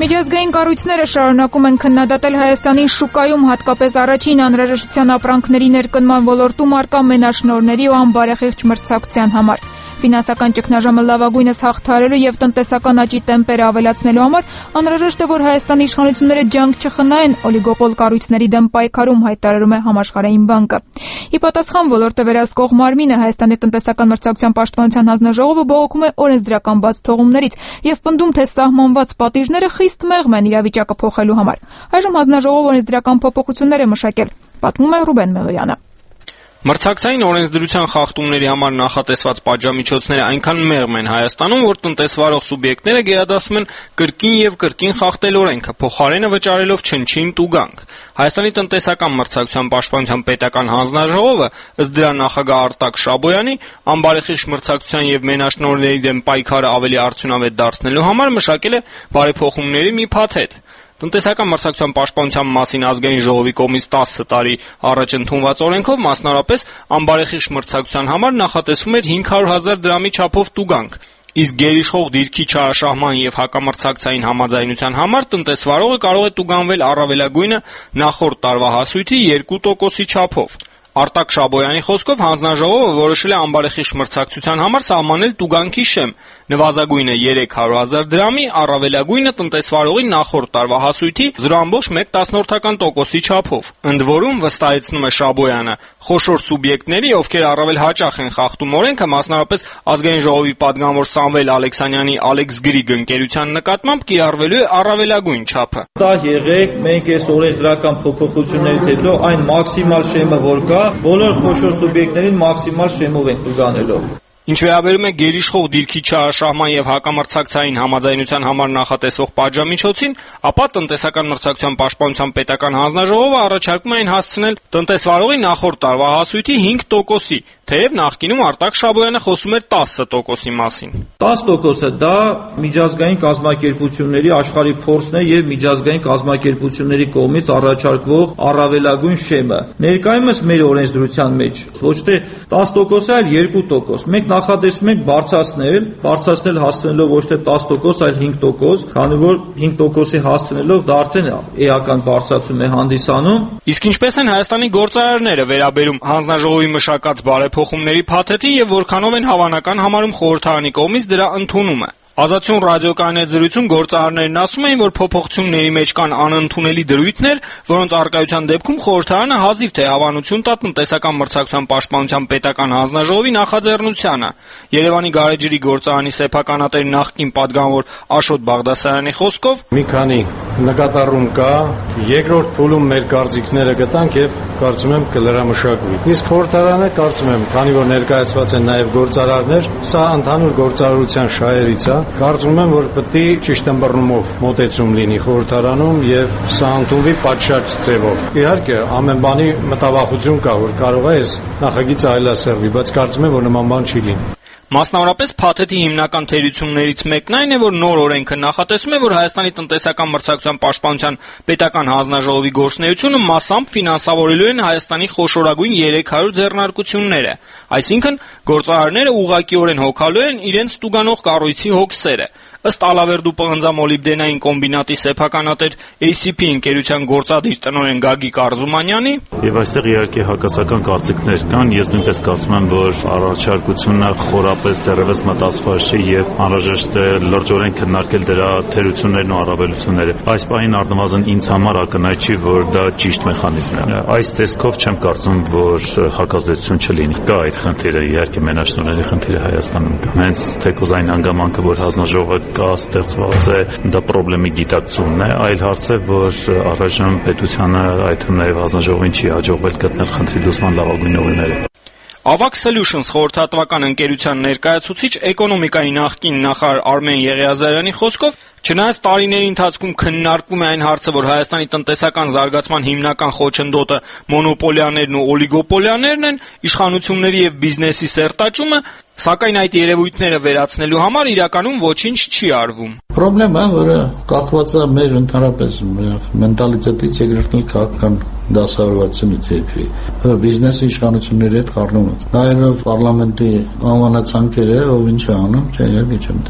Միջազգային կառույցները շարունակում են քննադատել Հայաստանի շուկայում հատկապես առաջին անհրաժեշտության ապրանքների ներկնման ոլորտում առկա մենաշնորհների ու անբարեխիղճ մրցակցության համար։ Ֆինանսական ճգնաժամը լավագույնս հաղթահարելու եւ տնտեսական աճի տեմպերը ավելացնելու համար անհրաժեշտ է, որ Հայաստանի իշխանությունները ջանք չխնայեն օլիգոպոլ կառույցների դեմ պայքարում, հայտարարում է Համաշխարհային բանկը։ Ի պատասխան ոլորտը վերահսկող մարմինը Հայաստանի տնտեսական մրցակցության պաշտպանության հանձնաժողովը բողոքում է օրենսդրական բաց թողումներից եւ պնդում, թե սահմանված պատիժները խիստ մեղմ են իրավիճակը փոխելու համար։ Այժմ հանձնաժողովը օրենսդրական փոփոխություններ է մշակել, պատմում է Ռուբեն Մելոյանը։ Մրցակցային օրենսդրության խախտումների համար նախատեսված պատժամիջոցները այնքան մեղմ են Հայաստանում, որ տնտեսվարող սուբյեկտները գերադասում են կրկին եւ կրկին խախտել օրենքը, փոխարենը վճարելով չնչին տուգանք։ Հայաստանի տնտեսական մրցակցության պաշտպանության պետական հանձնաժողովը, ըստ դրա նախագահ Արտակ Շաբոյանի, անբարեխիղճ մրցակցության եւ մենաշնորհների դեմ պայքարը ավելի արդյունավետ դարձնելու համար մշակել է բարեփոխումների մի փաթեթ։ Տնտեսական մրցակցության պաշտպանության մասին ազգային ժողովի կողմից 10 տարի առաջ ընդունված օրենքով մասնարարպես անբարեխիղճ մրցակցության համար նախատեսվում էր 500,000 դրամի չափով տուգանք, իսկ գերիշխող դիրքի չարաշահման եւ հակամրցակցային համաձայնության համար տնտեսվարողը կարող է տուգանվել առավելագույնը նախորդ տարվա հասույթի 2%-ի չափով։ Արտակ Շաբոյանի խոսքով հանձնաժողովը որոշել է անբարեխիղճ մրցակցության համար սահմանել տուգանքի շեմ, նվազագույնը 300,000 դրամի, առավելագույնը տնտեսվարողի նախորդ տարվա հասույթի 0.1%-ի չափով։ Ընդ որում, վստահեցնում է Շաբոյանը, խոշոր սուբյեկտների, ովքեր առավել հաճախ են խախտում օրենքը, մասնարարպես ազգային ժողովի պատգամավոր Սամվել Ալեքսանյանի Alex Grig ընկերության նկատմամբ կիրառվելու է առավելագույն չափը։ Դա եղեք, մենք այս օրենսդրական փոփոխություններից հետո այն մաքսիմալ շեմը, որ կա, բոլոր խոշոր սուբյեկտներին մաքսիմալ շեմով են տուգանելով։ Ինչ վերաբերում է գերիշխող դիրքի չարաշահման եւ հակամրցակցային համաձայնության համար նախատեսվող պատժամիջոցին, ապա տնտեսական մրցակցության պաշտպանության պետական հանձնաժողովը առաջարկում է այն հասցնել տնտեսվարողի նախորդ տարվա հասույթի 5%-ի, թեև նախկինում Արտակ Շաբոյանը խոսում էր 10%-ի մասին։ 10%-ը դա միջազգային կազմակերպությունների աշխարհի փորձն է եւ միջազգային կազմակերպությունների կողմից առաջարկվող առավելագույն շեմը։ Ներկայումս մեր օրենսդրության մեջ ոչ թե 10%, այլ 2%։ Մենք նախադեсում ենք բարձրացնել հասցնելով ոչ թե 10%, այլ 5%, քանի որ 5%-ի հասցնելով դա արդեն էական բարձրացում է հանդիսանում։ Իսկ ինչպես են Հայաստանի գործարարները վերաբերում հանձնաժողովի մշակած բարեփոխումների փաթեթին եւ որքանով են հավանական համարում խորհրդարանի կողմից դրա ընդունումը։ Ազատություն ռադիոկայանի հետ զրույցում գործարարներն ասում էին, որ փոփոխությունների մեջ կան անընդունելի դրույթներ, որոնց առկայության դեպքում խորհրդարանը հազիվ թե հավանություն տա տնտեսական մրցակցության պաշտպանության պետական հանձնաժողովի նախաձեռնությանը։ Երևանի գարեջրի գործարանի սեփականատեր նախկին պատգամավոր Աշոտ Բաղդասարյանի խոսքով մի քանի նկատառում կա, երկրորդ փուլում մեր կարծիքները գտանք եւ կարծում եմ կլրամշակվի։ Իսկ խորհրդարանը կարծում եմ, քանի որ ներկայացված են նաեւ գործարարներ, սա ընդհանուր գործարարության շահերից է։ Կարծում եմ, որ պետք է ճիշտ ըմբռնումով մոտեցում լինի խորհրդարանում եւ սա ընդունվի պատշաճ ձևով։ Իհարկե, ամեն բանի մտավախություն կա, որ կարող է այս նախագիծը այլասերվի, բայց կարծում եմ, որ նման բան չի լինի։ Մասնավորապես փաթեթի հիմնական թերություններից մեկն այն է, որ նոր օրենքը նախատեսում է, որ Հայաստանի տնտեսական մրցակցության պաշտպանության պետական հանձնաժողովի գործունեությունը մասամբ ֆինանսավորելու են Հայաստանի խոշորագույն 300 ձեռնարկությունները, այսինքն գործարարները ուղղակիորեն հոգալու են իրենց տուգանող կառույցի հոգսերը։ Ըստ Ալավերդու պղնձամոլիբդենային կոմբինատի սեփականատեր ACP ընկերության գործադիր տնօրեն Գագիկ Արզումանյանի եւ այստեղ իհարկե հակասական կարծիքներ կան, ես նույնպես կարծում եմ, որ առաջարկությունը խորապես դեռևս մտածված չէ եւ անհրաժեշտ է լրջորեն քննարկել դրա թերություններն ու առավելությունները։ Այս պահին առնվազն ինձ համար ակնհայտ չի, որ դա ճիշտ մեխանիզմ է։ Այս տեսքով չեմ կարծում, որ հակազդեցություն չլինի։ Կա այդ խնդիրը, իհարկե մենաշնորհների խնդիրը Հայաստանում կա։ Հենց թեկուզ այն հանգամանքը, որ հանձնաժողովը կա, ստեղծված է, դա խնդրի գիտակցումն է, այլ հարց է, որ առայժմ պետությանը, այդ թվում նաև հանձնաժողովին չի հաջողվել գտնել խնդրի լուծման լավագույն ուղիները։ Avak Solutions խորհրդատվական ընկերության ներկայացուցիչ էկոնոմիկայի նախկին նախարար Արմեն Եղիազարյանի խոսքով, չնայած տարիների ընթացքում քննարկվում է այն հարցը, որ Հայաստանի տնտեսական զարգացման հիմնական խոչընդոտը մոնոպոլիաներն ու օլիգոպոլիաներն են, իշխանությունների եւ բիզնեսի սերտաճումը, սակայն այդ երևույթները վերացնելու համար իրականում ոչինչ չի արվում։ Պրոբլեմը, որը կախված է մեր ընդհանրապես մենտալիտետից, երկրորդն էլ քաղաքական դասավորվածությունից երկրի, որ բիզնեսի իշխանությունների հետ խառնում է։ Նայելով պարլամենտի անվանացանկերը, ով ինչ է անում, չէ, երբ չեմ տեսնում։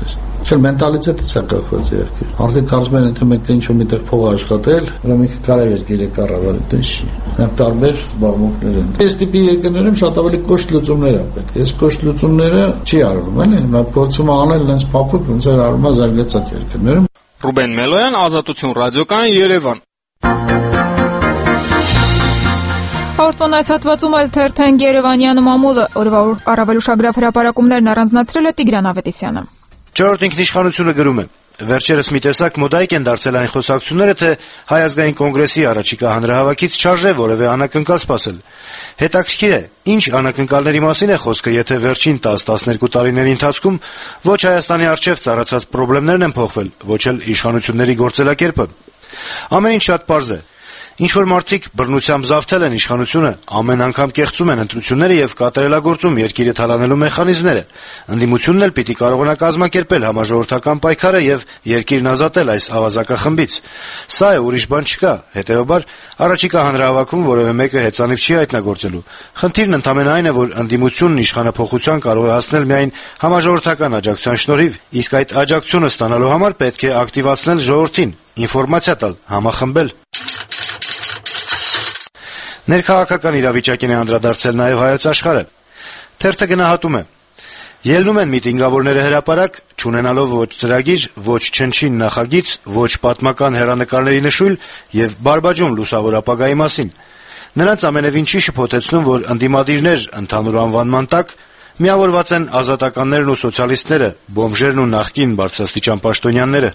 Չէ, մենտալիտետից է կախված երկիր։ Արդեն կարծում են, եթե մենք ինչ-որ միտեղ փող աշխատել, ուրեմն ինքը կարող է երկիրը կառավարել, դա չի։ Հենց տարբեր զբաղմունքներ են։ Այս տիպի երկրներում շատ ավելի կոշտ լուծումներ են պետք։ Այս կոշտ լուծումները չի արվում, էլի։ Նա փորձում է անել հենց փափուկ, ոնց որ արվում է զարգացած երկրներում։ Ռուբեն Մելոյան, Ազատություն ռադիոկայան, Երևան։ Հաղորդման այս հատվածում այլ թերթենք Երևանյան մամուլը, օրվա առավելուշագրավ հրապարակումներն առանձնացրել է Տիգրան Ավետիսյանը։ Չորրորդ ինքնիշխանությունը գրում է. Վերջերս մի տեսակ մոդայիկ են դարձել այն խոսակցությունները, թե Հայ ազգային կոնգրեսի առաջիկա հանրահավաքից չարժե որևէ անակնկալ սպասել։ Հետաքրքիր է, ինչ անակնկալների մասին է խոսքը, եթե վերջին 10-12 տարիների ընթացքում ոչ Հայաստանի առջև ծառացած խնդիրներն են փոխվել, ոչ էլ իշխանությունների գործելակերպը։ Ամեն ինչ շատ պարզ է։ Ինչ-որ մարդիկ բռնությամբ զավթել են իշխանությունը, ամեն անգամ կեղծում են ընտրությունները եւ կատարելագործում երկիրը թալանելու մեխանիզմները։ Ընդդիմությունն էլ պիտի կարողանա կազմակերպել համաժողովրդական պայքարը եւ երկիրն ազատել այս ավազակախմբից։ Սա է, ուրիշ բան չկա։ Հետեւաբար, առաջիկա հանրահավաքում որևէ մեկը հեծանիվ չի հայտնագործելու։ Խնդիրն ընդամենը այն է, որ ընդդիմությունն իշխանափոխության կարող է հասնել միայն համաժողովրդական աջակցության շնորհիվ, իսկ այդ աջակցությունը ստանալու համար պետք է ակտիվացնել ժողովրդին, ինֆորմացիա տալ, համախմբել։ Ներքաղաքական իրավիճակին է անդրադարձել նաև Հայոց Աշխարհը։ Թերթը գնահատում է. ելնում են միտինգավորները հրապարակ, չունենալով ոչ ծրագիր, ոչ չնչին նախագիծ, ոչ պատմական հեռանկարների նշույլ եւ բարբաջում լուսավոր ապագայի մասին։ Նրանց ամենևին չի շփոթեցնում, որ ընդդիմադիրներ ընդհանուր անվանման տակ միավորված են ազատականներն ու սոցիալիստները, բոմժերն ու նախկին բարձրաստիճան պաշտոնյաները։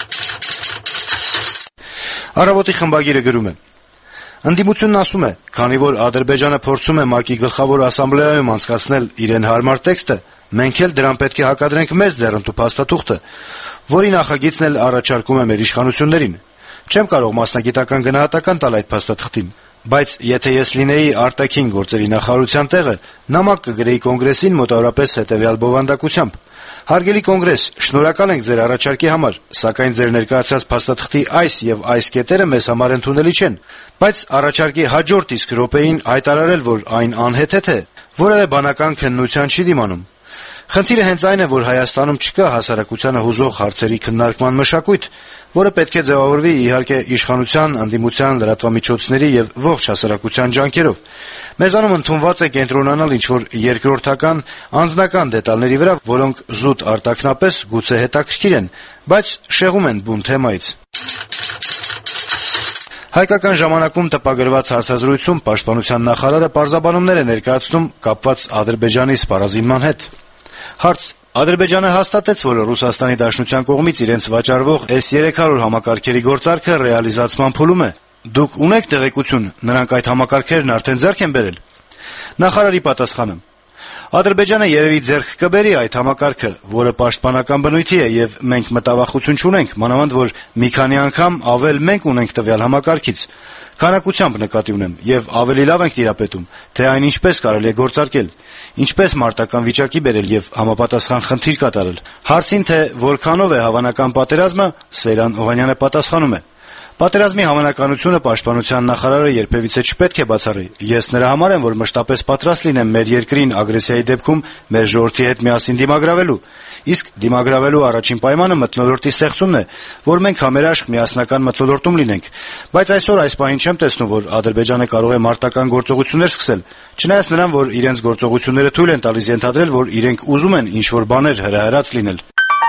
Առավոտի խմբագիրը գրում է. Ընդդիմությունն ասում է, քանի որ Ադրբեջանը փորձում է ՄԱԿ-ի գլխավոր ասամբլեայում անցկացնել իրեն հարմար տեքստը, մենք էլ դրան պետք է հակադրենք մեզ ձեռնտու փաստաթուղթը, որի նախագիծն էլ առաջարկում է մեր իշխանություններին։ Չեմ կարող մասնագիտական գնահատական տալ այդ փաստաթղթին, բայց եթե ես լինեի արտաքին գործերի նախարարության տեղը, նամակ կգրեի կոնգրեսին մոտավորապես հետեւյալ բովանդակությամբ. Հարգելի կոնգրես, շնորհակալ ենք ձեր առաջարկի համար, սակայն ձեր ներկայացրած փաստաթղթի այս եւ այս կետերը մեզ համար ընդունելի չեն, բայց առաջարկի հաջորդ իսկ րոպեին հայտարարել, որ այն անհեթեթ է, որևէ բանական քննության չի դիմանում։ Խնդիրը հենց այն է, որ Հայաստանում չկա հասարակությանը հուզող հարցերի քննարկման մշակույթ, որը պետք է ձևավորվի իհարկե իշխանության, ընդդիմության, լրատվամիջոցների եւ ողջ հասարակության ջանքերով։ Մեզանում ընդունված է կենտրոնանալ ինչ-որ երկրորդական, անձնական դետալների վրա, որոնք զուտ արտաքնապես գուցե հետաքրքիր են, բայց շեղում են բուն թեմայից։ Հայկական ժամանակում տպագրված հարցազրույցում պաշտպանության նախարարը պարզաբանումներ է ներկայացնում կապված Ադրբեջանի սպառազինման հետ։ Հարց. Ադրբեջանը հաստատեց, որ Ռուսաստանի Դաշնության կողմից իրենց վաճառվող S-300 համակարգերի գործարքը ռեալիզացման փուլում է։ Դուք ունեք տեղեկություն, նրանք այդ համակարգերն արդեն ձեռք են բերել։ Նախարարի պատասխանը. Ադրբեջանը երևի ձեռք կբերի այդ համակարգը, որը պաշտպանական բնույթի է եւ մենք մտավախություն չունենք, մանավանդ որ մի քանի անգամ ավել մենք ունենք տվյալ համակարգից։ Քանակությամբ նկատի ունեմ եւ ավելի լավ ենք տիրապետում, թե այն ինչպես կարելի է գործարկել, ինչպես մարտական վիճակի բերել եւ համապատասխան խնդիր կատարել։ Հարցին թե որքանով է հավանական պատերազմը, Սեյրան Օհանյանը պատասխանում է. Պատերազմի հավանականությունը պաշտպանության նախարարը երբևիցե չպետք է բացառի։ Ես նրա համար եմ, որ մշտապես պատրաստ լինեմ մեր երկրին ագրեսիայի դեպքում մեր ժողովրդի հետ միասին դիմագրավելու։ Իսկ դիմագրավելու առաջին պայմանը մթնոլորտի ստեղծումն է, որ մենք համերաշխ միասնական մթնոլորտում լինենք։ Բայց այսօր այս պահին չեմ տեսնում, որ Ադրբեջանը կարող է մարտական գործողություններ սկսել, չնայած նրան, որ իրենց գործողությունները թույլ են տալիս ենթադրել, որ իրենք ուզում են ինչ-որ բաներ հրահրած լինել։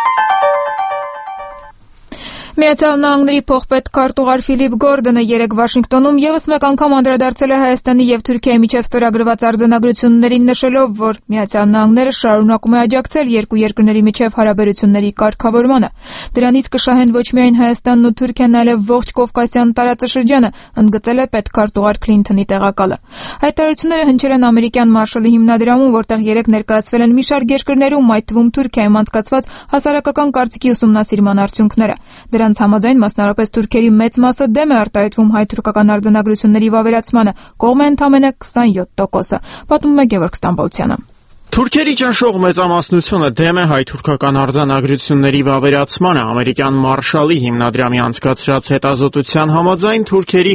Միացյալ Նահանգների փոխպետ քարտուղար Ֆիլիպ Գորդոնը երեկ Վաշինգտոնում եւս մեկ անգամ անդրադարձել է Հայաստանի եւ Թուրքիայի միջև ստորագրված արձանագրություններին, նշելով, որ Միացյալ Նահանգները շարունակում է աջակցել երկու երկրների միջև հարաբերությունների կարգավորմանը։ Դրանից կշահեն ոչ միայն Հայաստանն ու Թուրքիան, այլև ողջ Կովկասյան տարածաշրջանը, ընդգծել է պետքարտուղար Քլինթոնի տեղակալը։ Հայտարարությունները հնչել են ամերիկյան Մարշալի հիմնադրամում, որտեղ երեկ ներկայացվել են մի շարք երկրներում, այդ թվում Թուրքիայում անցկացված հասարակական կարծիքի ուսումնասիրման արդյունքները։ Դրանց համաձայն մասնարարպես թուրքերի մեծ մասը դեմ է արտահայտվում հայ-թուրքական արձանագրությունների վավերացմանը, կողմ է ընդամենը 27%-ը, պատմում է Գևորգ Ստամբոլցյանը։ Թուրքերի ճնշող մեծամասնությունը դեմ է հայ-թուրքական արձանագրությունների վավերացմանը։ Ամերիկյան Մարշալի հիմնադրամի անցկացրած հետազոտության համաձայն թուրքերի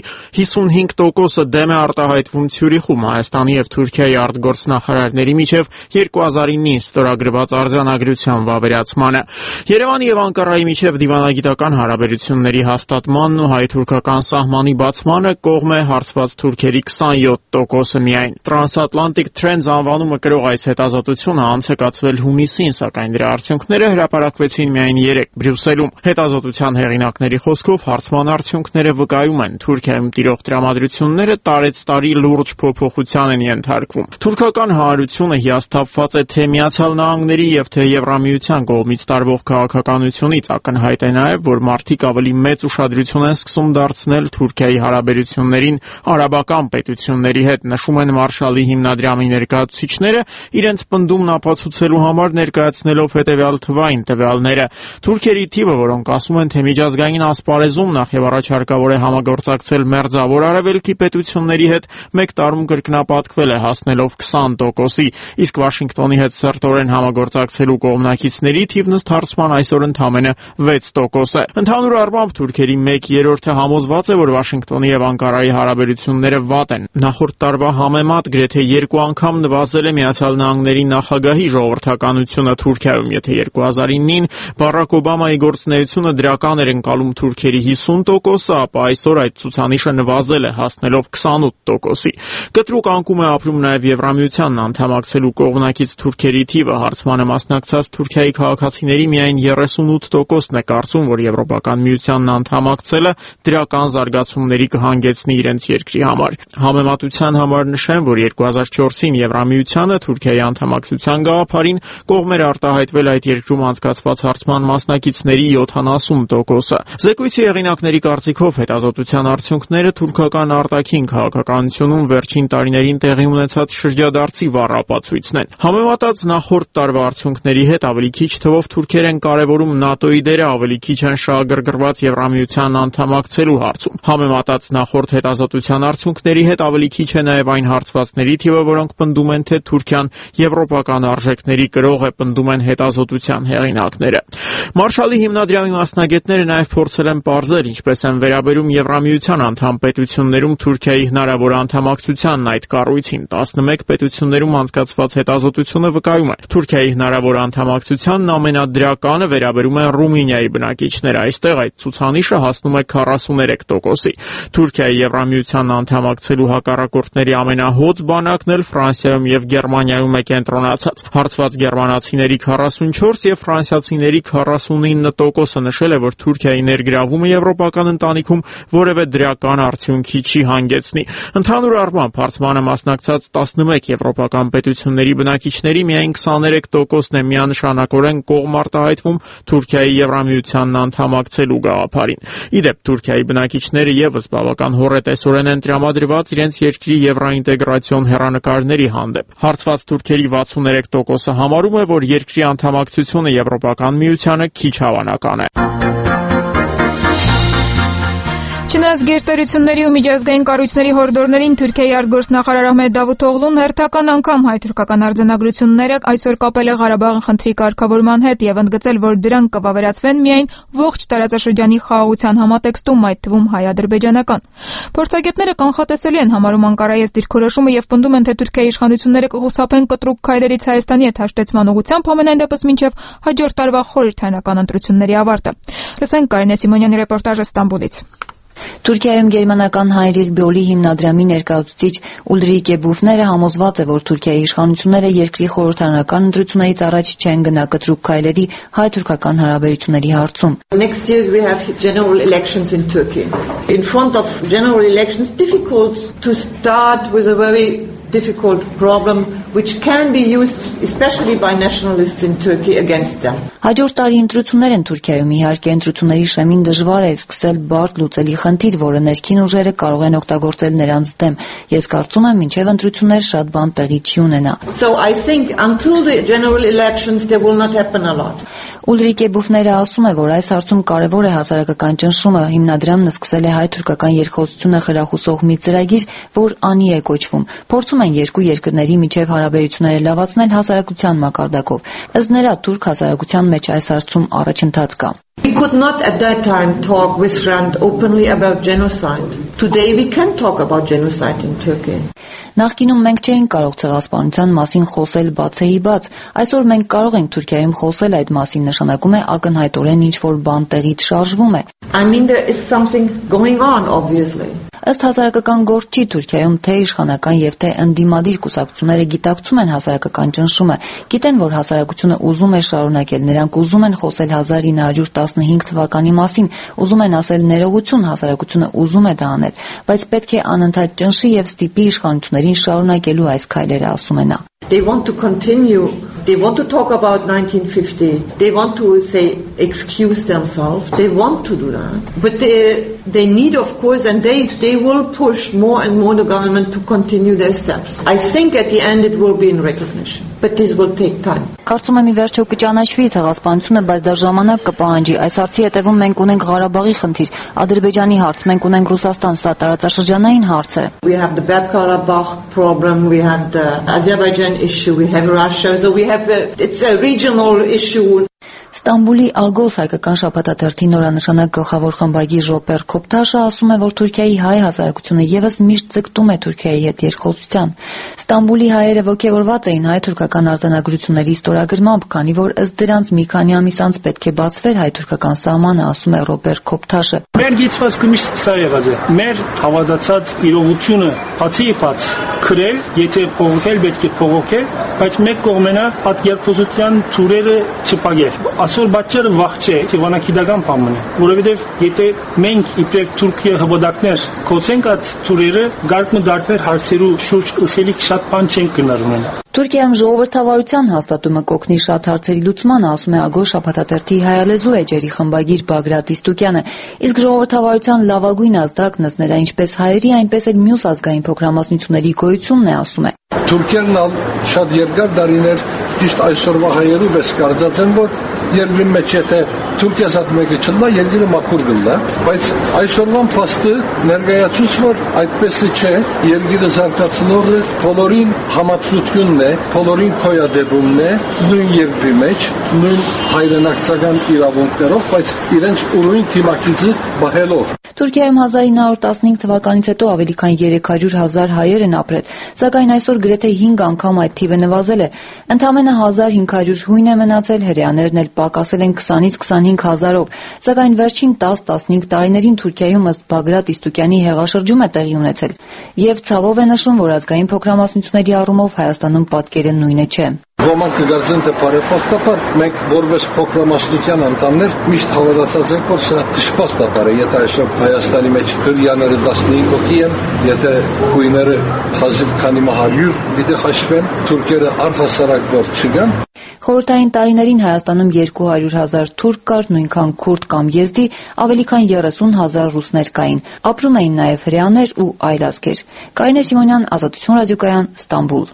55%-ը դեմ է արտահայտվում Ցյուրիխում Հայաստանի եւ Թուրքիայի արտգործնախարարների միջև 2009-ին ստորագրված արձանագրության վավերացմանը։ Երևանի եւ Անկարայի միջև դիվանագիտական հարաբերությունների հաստատմանն ու հայ-թուրքական սահմանի բացմանը կողմ է հարցված թուրքերի 27%-ը միայն։ Transatlantic Trends անվանումը կրող այս հետազոտությունը անց է կացվել հունիսին, սակայն դրա արդյունքները հրապարակվեցին միայն 3 Բրյուսելում։ Հետազոտության հեղինակների խոսքով հարցման արդյունքները վկայում են Թուրքիայում տիրող տրամադրությունները տարեցտարի լուրջ փոփոխության են ենթարկվում։ Թուրքական հանրությունը հիասթափված է թե Միացյալ Նահանգների եւ թե Եվրամիության կողմից տարվող քաղաքականությունից։ Ակնհայտ է նաեւ, որ մարդիկ ավելի մեծ ուշադրություն են սկսում դարձնել Թուրքիայի հարաբերություններին արաբական պետությունների հետ, նշում են Մարշալի հիմնադրամի ներկայացուցիչները, իրենց պնդումն ապացուցելու համար ներկայացնելով հետևյալ թվային տվյալները։ Թուրքերի թիվը, որոնք ասում են, թե միջազգային ասպարեզում նախ եւ առաջ հարկավոր է համագործակցել մերձավոր արևելքի պետությունների հետ, մեկ տարում կրկնապատկվել է հասնելով 20%-ի, իսկ Վաշինգտոնի հետ սերտորեն համագործակցելու կողմնակիցների թիվն ըստ հարցման այսօր ընդամենը 6% է։ Ընդհանուր առմամբ թուրքերի 1/3-ը համոզված է, որ Վաշինգտոնի եւ Անկարայի հարաբերությունները վատ են։ Նախորդ տարվա համեմատ գրեթե 2 անգամ նվազել է Միացյալ Նահանգների նախագահի ժողովրդականությունը Թուրքիայում, եթե 2009-ին Բարակ Օբամայի գործունեությունը դրական էր ընկալում թուրքերի 50%-ը, ապա այսօր այդ ցուցանիշը նվազել է, հասնելով 28%-ի։ Կտրուկ անկում է ապրում նաև Եվրամիությանն անդամակցելու կողմնակից թուրքերի թիվը։ Հարցմանը մասնակցած Թուրքիայի քաղաքացիների միայն 38%-ն է կարծում, որ Եվրոպական միությանն անդամակցելը դրական զարգացումների կհանգեցնի իրենց երկրի համար։ Համեմատության համար նշեմ, որ 2004-ին Եվրամիությանը Թուրքիայի անդամակցության գաղափարին կողմ էր արտահայտվել այդ երկրում անցկացված հարցման մասնակիցների 70%-ը։ Զեկույցի հեղինակների կարծիքով հետազոտության արդյունքները թուրքական արտաքին քաղաքականությունում վերջին տարիներին տեղի ունեցած շրջադարձի վառ ապացույցն են։ Համեմատած նախորդ տարվա արդյունքների հետ ավելի քիչ թվով թուրքեր են կարևորում ՆԱՏՕ-ի դերը, ավելի քիչ են շահագրգռված Եվրամիությանն անդամակցելու հարցում։ Համեմատած նախորդ հետազոտության արդյունքների հետ ավելի քիչ է նաև այն հարցվածների թիվը, որոնք պնդում են, թե Թուրքիան եվրոպական արժեքների կրող է, պնդում են հետազոտության հեղինակները։ Մարշալի հիմնադրամի մասնագետները նաև փորձել են պարզել, ինչպես են վերաբերում Եվրամիության անդամ պետություններում Թուրքիայի հնարավոր անդամակցությանն այդ կառույցին։ 11 պետություններում անցկացված հետազոտությունը վկայում է, Թուրքիայի հնարավոր անդամակցությանն ամենադրականը վերաբերում են Ռումինիայի բնակիչները։ Այստեղ այդ ցուցանիշը հասնում է 43%-ի։ Թուրքիայի Եվրամիությանն անդամակցելու հակառակորդների ամենահոծ բանակն էլ Ֆրանսիայում եւ Գերմանիայում է կենտրոնացած։ Հարցված գերմանացիների 44 եւ ֆրանսիացիների 49%-ը նշել է, որ Թուրքիայի ներգրավումը եվրոպական ընտանիքում որևէ դրական արդյունքի չի հանգեցնի։ Ընդհանուր առմամբ հարցմանը մասնակցած 11 եվրոպական պետությունների բնակիչների միայն 23%-ն է միանշանակորեն կողմ արտահայտվում Թուրքիայի Եվրամիությանն անդամակցելու գաղափարին։ Իդեպ Թուրքիայի բնակիչները եւս բավական հոռետեսորեն են տրամադրված իրենց երկրի եվրոինտեգրացիոն հեռանկարների հանդեպ։ Հարցված թուրքերի 63%-ը համարում է, որ երկրի անդամակցությունը Եվրոպական միությանը քիչ հավանական է։ Չնայած գերտերությունների ու միջազգային կառույցների հորդորներին Թուրքիայի արտգործնախարար Ահմեդ Դավութօղլուն հերթական անգամ հայ-թուրքական արձանագրությունները այսօր կապել է Ղարաբաղի խնդրի կարգավորման հետ եւ ընդգծել, որ դրանք կվավերացվեն միայն ողջ տարածաշրջանի խաղաղության համատեքստում, այդ թվում հայ-ադրբեջանական։ Փորձագետները կանխատեսելի են համարում Անկարայի այս դիրքորոշումը եւ պնդում են, թե Թուրքիայի իշխանությունները կխուսափեն կտրուկ քայլերից Հայաստանի հետ հաշտեցման ուղղությամբ, համենայն դեպս մինչեւ հաջորդ տարվա խորհրդարանական ընտրությունների ավարտը։ Լսենք Կարինե Սիմոնյանի ռեպորտաժը Ստամբուլից։ Թուրքիայում գերմանական Հայնրիխ Բյոլի հիմնադրամի ներկայացուցիչ Ուլրիկե Բուֆները համոզված է, որ Թուրքիայի իշխանությունները երկրի խորհրդարանական ընտրություններից առաջ չեն գնա կտրուկ քայլերի հայ-թուրքական հարաբերությունների հարցում։ Next year we have general elections in Turkey. In front of general elections, difficult to start with a very difficult problem which can be used especially by nationalists in Turkey against them. Հաջորդ տարի ընտրություններ են Թուրքիայում, իհարկե ընտրությունների շեմին դժվար է սկսել բարդ լուծելի խնդիր, որը ներքին ուժերը կարող են օգտագործել նրանց դեմ։ Ես կարծում եմ, մինչև ընտրություններ շատ բան տեղի չի ունենա։ So I think until the general elections there will not happen a lot. Ուլրիկե Բուֆները ասում է, որ այս հարցում կարևոր է հասարակական ճնշումը։ Հիմնադրամն սկսել է հայ-թուրքական երկխոսությունը խրախուսող մի ծրագիր, որ անի է կոչվում։ Փորձում են երկու երկրների միջև հարաբերությունները լավացնել հասարակության մակարդակով։ Ըստ նրա, թուրք հասարակության մեջ այս հարցում առաջընթաց կա։ We could not at that time talk with Hrant openly about genocide. Today we can talk about genocide in Turkey. Նախկինում մենք չէինք կարող ցեղասպանության մասին խոսել բացեի բաց։ Այսօր մենք կարող ենք Թուրքիայում խոսել այդ մասին, նշանակում է ակնհայտորեն ինչ-որ բան տեղից շարժվում է։ I mean there is something going on obviously. Ըստ հասարակական գործչի Թուրքիայում թե իշխանական եւ թե ընդդիմադիր կուսակցությունները գիտակցում են հասարակական ճնշումը, գիտեն, որ հասարակությունը ուզում է շարունակել, նրանք ուզում են խոսել 1915 թվականի մասին, ուզում են ասել ներողություն, հասարակությունը ուզում է դա անել, բայց պետք է անընդհատ ճնշի եւ ստիպի իշխանություններին շարունակելու այս քայլերը, ասում է նա։ They want to continue. They want to talk about 1950. They want to say excuse themselves. They want to do that. But they need, of course, and they will push more and more the government to continue their steps. I think at the end it will be in recognition. But this will take time. Կարծում եմ ի վերջո կճանաչվի ցեղասպանությունը, բայց դա ժամանակ կպահանջի։ Այս հարցի հետևում մենք ունենք Ղարաբաղի խնդիր, Ադրբեջանի հարց, մենք ունենք Ռուսաստան, սա տարածաշրջանային հարց է։ We have the Karabakh problem, we have the Azerbaijan issue, we have Russia, so we have it's a regional issue. Ստամբուլի Ալգոս հայկական շաբաթաթերթի նորանշանակ գլխավոր խմբագիր Ռոպեր Քոպտաշը ասում է, որ Թուրքիայի հայ հասարակությունը եւս միշտ ձգտում է Թուրքիայի հետ երկխոսության։ Ստամբուլի հայերը ողջավորված էին հայ-թուրքական արձանագրությունների ստորագրմամբ, քանի որ ըստ դրանց մի քանի ամիս անց պետք է բացվեր հայ-թուրքական սահմանը, ասում է Ռոպեր Քոպտաշը։ Մեր գիծվածքը միշտ սա եղած է։ Մեր հավատացած իրողությունը բացի քրել, եթե փողոքել պետք է փողոքել, բայց մեկ կողմենա այդ երկխոսության ծուրերը չփակել։ Այսօր բացերը վաղ չէ, Իվանակիդական բան է, որովհետև եթե մենք իբրև Թուրքիա հպատակներ կոչենք այդ ծուրերը, գարկմը դարբեր հարցերու շուրջ ըսելիք շատ բան չենք գնարում։ Թուրքիայում ժողովրդավարության հաստատումը կօգնի շատ հարցերի լուծմանը, ասում է Ագո շաբաթաթերթի հայալեզու էջերի խմբագիր Բագրատ Իստուկյանը, իսկ ժողովրդավարության լավագույն ազդակն ըստ նրա ինչպես հայերի, այնպես էլ մյուս ազգային փոքրամասնությունների գոյությունն է, ասում է։ Թուրքիան շատ երկար տարիներ ճիշտ այսօրվա հայերու պես կարծած են, որ երկրի մեջ եթե Թուրքիա's at մեկը չլա, երկիրը մաքուր գլա, բայց այսօրվան փաստը ներկայացուց, որ այդպես չէ, երկիրը զարգացնողը բոլորին համացությունն է, բոլորին քոյադեբումն է, նույն երկրի մեջ, նույն հայրենակցական իրավունքներով, բայց իրենց ուրույն թիմակիցը բահելով։ Թուրքիայում 1915 թվականից հետո ավելի քան 300,000 հայեր են ապրել, սակայն այսօր գրեթե 5 անգամ այդ թիվը նվազել է։ Ընդամենը 1500 հույն է մնացել, հրեաներն էլ պակասել են 20-ից 25,000-ով, սակայն վերջին 10-15 տարիներին Թուրքիայում ըստ Բագրատ Իստուկյանի հեղաշրջում է տեղի ունեցել, եւ ցավով է նշում, որ ազգային փոքրամասնությունների առումով Հայաստանում պատկերը նույնը չէ։ Ոմանք կգործեն թե բարեփոխտապար, մենք որպես փոքրամասնության անդամներ միշտ հավատացած ենք, որ սա դժբախտաբար է, եթե այսօր Հայաստանի մեջ հրեաները 15 հոգի են, եթե հույները 1000 քանի 100 պիտի հաշվեն, թուրքերը առհասարակ որ չգան։ Խորհրդային տարիներին Հայաստանում 200,000 թուրք կար, նույնքան քուրդ կամ եզդի, ավելի քան 30,000 ռուսներ կային։ Ապրում էին նաև հրեաներ ու այլ ազգեր։ Կարինե Սիմոնյան, Ազատություն ռադիոկայան, Ստամբուլ։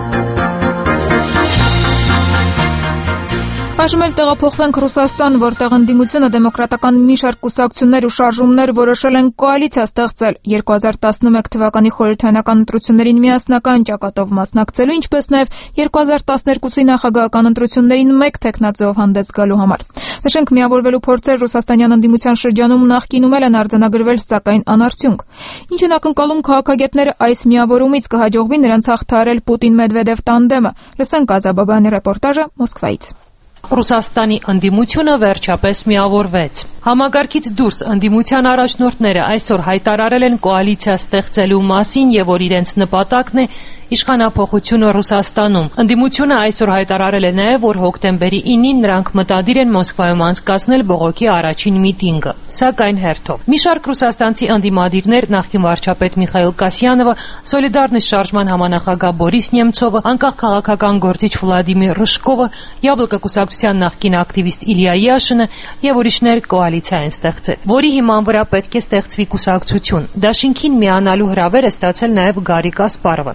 Այժմ էլ տեղափոխվենք Ռուսաստան, որտեղ ընդդիմությունը դեմոկրատական մի շարք կուսակցություններ ու շարժումներ որոշել են կոալիցիա ստեղծել 2011 թվականի խորհրդարանական ընտրություններին միասնական ճակատով մասնակցելու, ինչպես նաև 2012-ի նախագահական ընտրություններին մեկ թեկնածուով հանդես գալու համար։ Նշենք, միավորվելու փորձեր ռուսաստանյան ընդդիմության շրջանում նախկինում էլ են արձանագրվել, սակայն անարդյունք։ Ինչ են ակնկալում քաղաքագետները այս միավորումից, կհաջողվի նրանց հաղթահարել Պուտին-Մեդվեդև տանդեմը։ Լսենք Ազաբաբյանի ռեպորտաժը Մոսկվայից։ Ռուսաստանի ընդդիմությունը վերջապես միավորվեց։ Համագարկից դուրս ընդդիմության առաջնորդները այսօր հայտարարել են կոալիցիա ստեղծելու մասին եւ որ իրենց նպատակն է իշխանափոխությունը Ռուսաստանում։ Ընդդիմությունը այսօր հայտարարել է նաեւ, որ հոկտեմբերի 9-ին նրանք մտադիր են Մոսկվայում անցկացնել բողոքի առաջին միտինգը, սակայն հերթով։ Մի շարք ռուսաստանցի ընդդիմադիրներ, նախկին վարչապետ Միխայիլ Կասյանովը, Սոլիդարնիստ շարժման համանախագահ Բորիս Նեմցովը, անկախ քաղաքական գործիչ Վլադիմիր Ռշկովը, Յաբլկա կուսակցության նախկին ակտիվիստ Իլիա Յաշինը եւ ուրիշներ կոալիցիա են ստեղծել, որի հիման վրա պետք է ստեղծվի կուսակցություն։ Դաշինքին միանալու հրավեր է ստացել նաեւ Գարիկ Ասպարովը։ Այս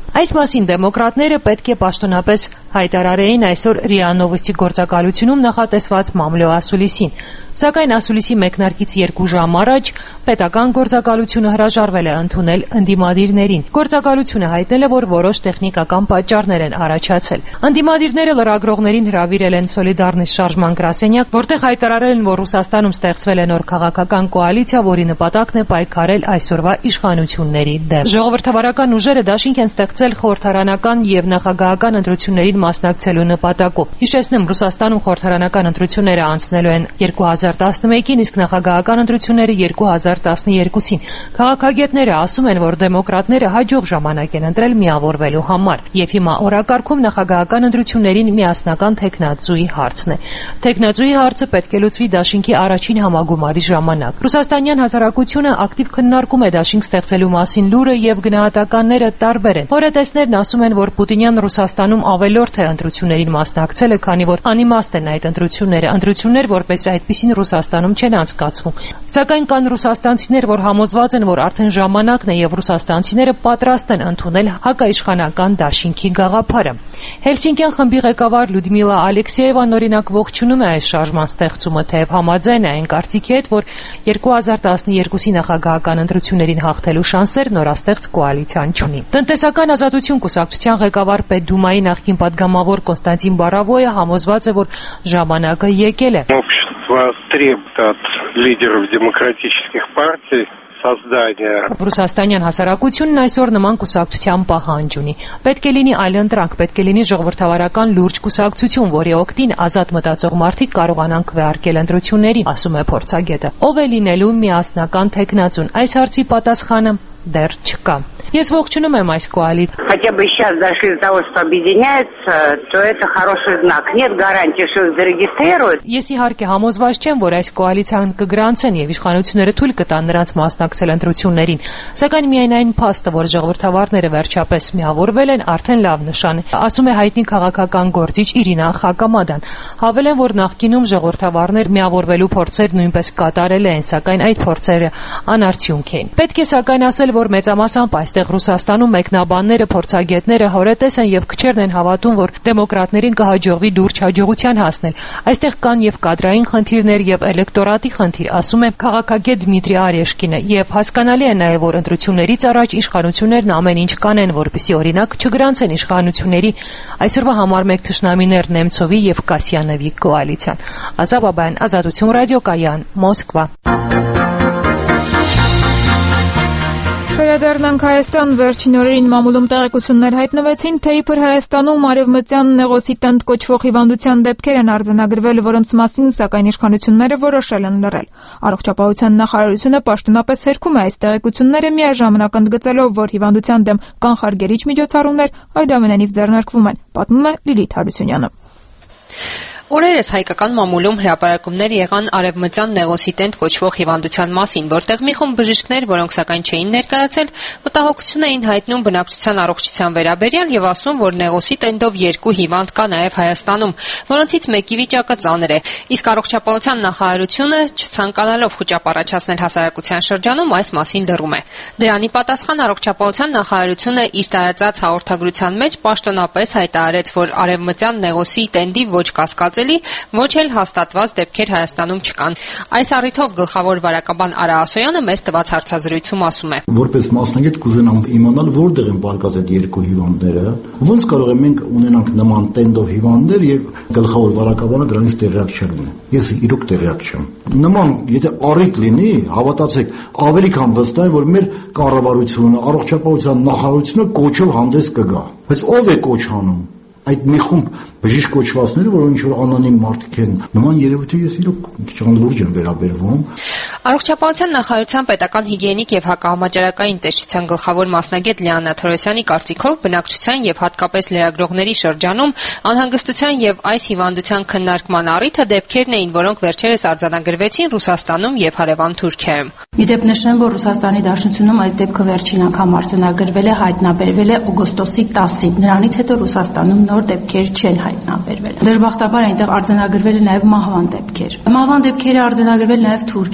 մասին դեմոկրատները պետք է պաշտոնապես հայտարարեին այսօր ՌԻԱ Նովոստի գործակալությունում նախատեսված մամլո ասուլիսին։ Սակայն ասուլիսի մեկնարկից 2 ժամ առաջ պետական գործակալությունը հրաժարվել է ընդունել ընդդիմադիրներին։ Գործակալությունը հայտնել է, որ որոշ տեխնիկական պատճառներ են առաջացել։ Ընդդիմադիրները լրագրողներին հրավիրել են Սոլիդարնիստ շարժման գրասենյակ, որտեղ հայտարարել են, որ Ռուսաստանում ստեղծվել է նոր քաղաքական կոալիցիա, որի նպատակն է պայքարել այսօրվա իշխանությունների դեմ։ Ժողովրդավարական ուժերը դաշինք են ստեղծել խորհրդարանական եւ նախագահական ընտրություններին մասնակցելու նպատակով։ Հիշեցնեմ, Ռուսաստանում խորհրդարանական ընտրությունները անցնելու են 2011-ին, իսկ նախագահական ընտրությունները 2012-ին։ Քաղաքագետները ասում են, որ դեմոկրատները հաջող ժամանակ են ընտրել միավորվելու համար, եւ հիմա օրակարգում նախագահական ընտրություններին միասնական թեկնածուի հարցն է։ Թեկնածուի հարցը պետք է լուծվի դաշինքի առաջին համագումարի ժամանակ։ Ռուսաստանյան հասարակությունը ակտիվ քննարկում է դաշինք ստեղծելու մասին լուրը եւ գնահատականները տարբեր են։ Հորետեսներն ասում են, որ Պուտինյան Ռուսաստանում ավելորդ է ընտրություններին մասնակցելը, քանի որ անիմաստ են այդ ընտրություններ, որպես այդպիսին Ռուսաստանում չեն անցկացվում։ Սակայն կան ռուսաստանցիներ, որ համոզված են, որ արդեն ժամանակն է եւ ռուսաստանցիները պատրաստ են ընդունել հակաիշխանական դաշինքի գաղափարը։ Հելսինկյան խմբի ղեկավար Լյուդմիլա Ալեքսեևան օրինակ ողջունում է այս շարժման ստեղծումը, թեև համաձայն է այն կարծիքի հետ, որ 2012-ի նախագահական ընտրություններին հաղթելու շանսեր նորաստեղծ կոալիցիան չունի։ Տնտեսական ազատություն կուսակցության ղեկավար Պետդումայի նախկին падգամավոր Կոնստանտին Բարավոյը համոզված է, որ ժամանակը եկել է։ Требует от лидеров демократических партий создания. Ռուսաստանյան հասարակությունն այսօր նման կուսակցության պահանջ ունի։ Պետք է լինի այլընտրանք, պետք է լինի ժողովրդավարական լուրջ կուսակցություն, որի օգտին ազատ մտածող մարդիկ կարողանան քվեարկել ընտրություններին, ասում է փորձագետը։ Ով է լինելու միասնական թեկնածուն։ Այս հարցի պատասխանը դեռ չկա։ Ես ողջունում եմ այս կոալիցիան։ Хотя бы сейчас дошли до того, что объединяются, то это хороший знак. Нет гарантии, что их зарегистрируют. Ես իհարկե համոզված չեմ, որ այս կոալիցիան կգրանցեն եւ իշխանությունները թույլ կտան նրանց մասնակցել ընտրություններին, սակայն միայն այն փաստը, որ ժողովրդավարները վերջապես միավորվել են, արդեն լավ նշան է, ասում է հայտնի քաղաքական գործիչ Իրինա Խակամադան։ Հավելեն, որ նախկինում ժողովրդավարներ միավորվելու փորձեր նույնպես կատարել են, սակայն այդ փորձերը անարդյունք էին։ Պետք է սակայն ասել, որ մեծամասամբ այստեղ Ռուսաստանում մեկնաբանները, փորձագետները հորետես են եւ քչերն են հավատում, որ դեմոկրատներին կհաջողվի լուրջ հաջողության հասնել։ Այստեղ կան եւ կադրային խնդիրներ եւ էլեկտորատի խնդիր, ասում է քաղաքագետ Դմիտրի Արեշկինը, եւ հասկանալի է նաեւ, որ ընտրություններից առաջ իշխանություններն ամեն ինչ կանեն, որպեսզի օրինակ չգրանցեն իշխանությունների այսօրվա համար մեկ թշնամիներ Նեմցովի եւ Կասյանովի կոալիցիան։ Ազատ Բաբայան, Ազատություն ռադիոկայան, Մոսկվա։ Վերադառնանք Հայաստան, վերջին օրերին մամուլում տեղեկություններ հայտնվեցին, թե իբր Հայաստանում արևմտյան նեղոսիտանտ կոչվող հիվանդության դեպքեր են արձանագրվել, որոնց մասին սակայն իշխանությունները որոշել են լռել։ Առողջապահության նախարարությունը պաշտոնապես հերքում է այս տեղեկությունները, միաժամանակ ընդգծելով, որ հիվանդության դեմ կանխարգելիչ միջոցառումներ այնուամենայնիվ ձեռնարկվում են, պատմում է Լիլիթ Հարությունյանը։ Օրերս հայկական մամուլում հրապարակումներ եղան արևմտյան նեղոսիտենտ կոչվող հիվանդության մասին, որտեղ մի խումբ բժիշկներ, որոնք սակայն չէին ներկայացել, մտահոգություն էին հայտնում բնակչության առողջության վերաբերյալ եւ ասում, որ նեղոսիտենտով 2 հիվանդ կա նաեւ Հայաստանում, որոնցից մեկի վիճակը ծանր է։ Իսկ առողջապահության նախարարությունը, չցանկանալով խոճապ առաջացնել հասարակության շրջանում, այս մասին լռում է։ Դրանի պատասխան առողջապահության նախարարությունը իր տարածած հաղորդագրության մեջ պաշտոնապես հայտարարեց, որ արևմտյան նեղոսիտենտի ոչ կասկածելի, ոչ էլ հաստատված դեպքեր Հայաստանում չկան։ Այս առիթով գլխավոր վարակաբան Արա Ասոյանը մեզ տված հարցազրույցում ասում է. Որպես մասնագետ կուզենամ իմանալ որտեղ են բարկած այդ 2 հիվանդները, ոնց կարող է մենք ունենանք նման տենդով հիվանդներ եւ գլխավոր վարակաբանը դրանից տեղյակ չլինի։ Ես իրոք տեղյակ չեմ։ Նման եթե առիթ լինի, հավատացեք, ավելի քան վստահ եմ, որ մեր կառավարությունը, առողջապահության նախարարությունը կոչով հանդես կգա։ Բայց ով է կոչ անում։ Այդ մի խումբ բժիշկ կոչվածները, որոնք ինչ-որ անանիմ մարդիկ են, նման երևույթի ես իրոք քիչ անլուրջ եմ վերաբերվում։ Առողջապահության նախարարության պետական հիգիենիկ եւ հակահամաճարակային տեսչության գլխավոր մասնագետ Լիաննա Թորոսյանի կարծիքով բնակչության եւ հատկապես լրագրողների շրջանում անհանգստության եւ այս հիվանդության քննարկման առիթը դեպքերն էին, որոնք վերջերս արձանագրվեցին Ռուսաստանում եւ հարևան Թուրքիայում։ Իդեպ նշեմ, որ Ռուսաստանի Դաշնությունում այս դեպքը վերջին անգամ արձանագրվել է, հայտնաբերվել է օգոստոսի 10-ին։ Նրանից հետո Ռուսաստանում նոր դեպքեր չեն հայտնաբերվել։ Դժբախտաբար այնտեղ արձանագրվել է նաև մահվան դեպքեր։ Մահվան դեպքերը արձանագրվել նաև Թուրքիայում,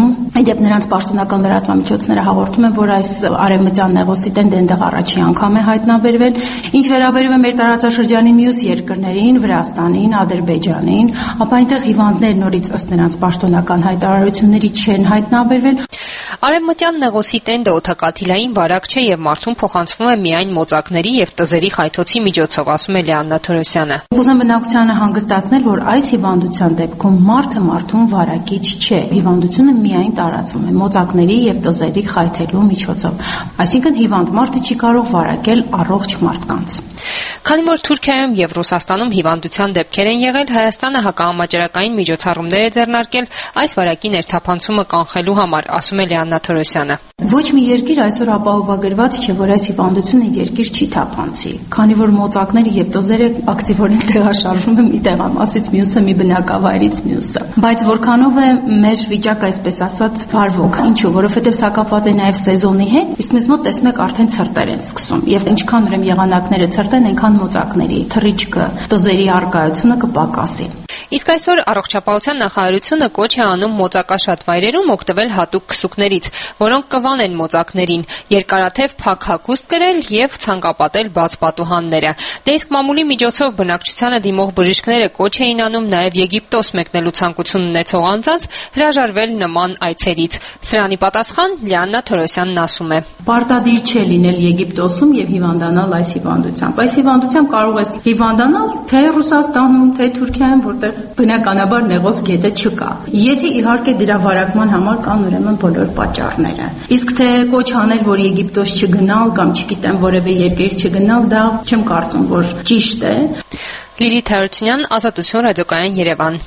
Հայաստանում։ Իդեպ նրանց պաշտոնական լրատվամիջոցները հաղորդում են, որ այս արևմտյան նեղոսիտենը այնտեղ առաջի անգամ է հայտնաբերվել։ Ինչ վերաբերում է մեր տարածաշրջանի մյուս երկրներին, Վրաստանին, Ադրբեջանին, ապա այնտեղ հիվանդներ նորից ըստ նրանց պաշտոնական հայտարարությունների չեն հայտնաբերվել։ Արևմտյան նեղոսիտենը օդակաթիլային վարակ չէ եւ մարդուն փոխանցվում է միայն մոծակների եւ տզերի խայթոցի միջոցով, ասում է Լիաննա Թորոսյանը։ Ուզում բնակչությանը հանգստացնել, որ այս հիվանդության դեպքում մարդը մարդուն վարակիչ չէ։ Հիվանդությունը միայն տարածվում է մոծակների եւ տզերի խայթելու միջոցով։ Այսինքն հիվանդ մարդը չի կարող վարակել առողջ մարդկանց։ Քանի որ Թուրքիայում եւ Ռուսաստանում հիվանդության դեպքեր են եղել, Հայաստանը հակահամաճարակային միջոցառումներ է ձեռնարկել այս վարակի ներթափանցումը կանխելու համար, ասում է Լիաննա Թորոսյանը։ Ոչ մի երկիր այսօր ապահովագրված չէ, որ այս հիվանդությունը երկիր չի թափանցի, քանի որ մոծակները եւ տզերը ակտիվորեն տեղաշարժվում են մի տեղամասից մյուսը, մի բնակավայրից մյուսը։ Բայց որքանով է մեր վիճակը, այսպես ասած, բարվոք։ Ինչու՞, որովհետեւ սա կապված է նաեւ սեզոնի հետ, իսկ մեզ մոտ տեսնում եք արդեն ցրտեր են սկսում, եւ ինչքան ուրեմն եղանակները ցրտեն, այնքան մոծակների, թռիչքը, տզերի արկայությունը կպակասի։ Իսկ այսօր Առողջապահության նախարարությունը կոչ է անում մոծակաշատ վայրերում օգտվել հատուկ քսուկներից, որոնք կվանեն մոծակներին, երկարաթև փակ հագուստ կրել եւ ցանկապատել բաց պատուհանները։ Դե իսկ մամուլի միջոցով բնակչությանը դիմող բժիշկները կոչ էին անում նաեւ Եգիպտոս մեկնելու ցանկություն ունեցող անձանց հրաժարվել նման այցերից։ Սրանի պատասխան Լիաննա Թորոսյանն ասում է. Պարտադիր չէ լինել Եգիպտոսում եւ հիվանդանալ այս հիվանդությամբ։ Այս հիվանդությամբ կարող ես հիվանդանալ թե Ռուսաստանում, թե Թուրքիայում, որտեղ բնականաբար նեղոս գետը չկա։ Եթե իհարկե դրա վարակման համար կան ուրեմն բոլոր պատճառները։ Իսկ թե կոչ անել, որ Եգիպտոս չգնալ կամ չգիտեմ որևէ երկիր չգնալ, դա չեմ կարծում, որ ճիշտ է։ Լիլիթ Հարությունյան, Ազատություն, ռադիոկայան, Երևան։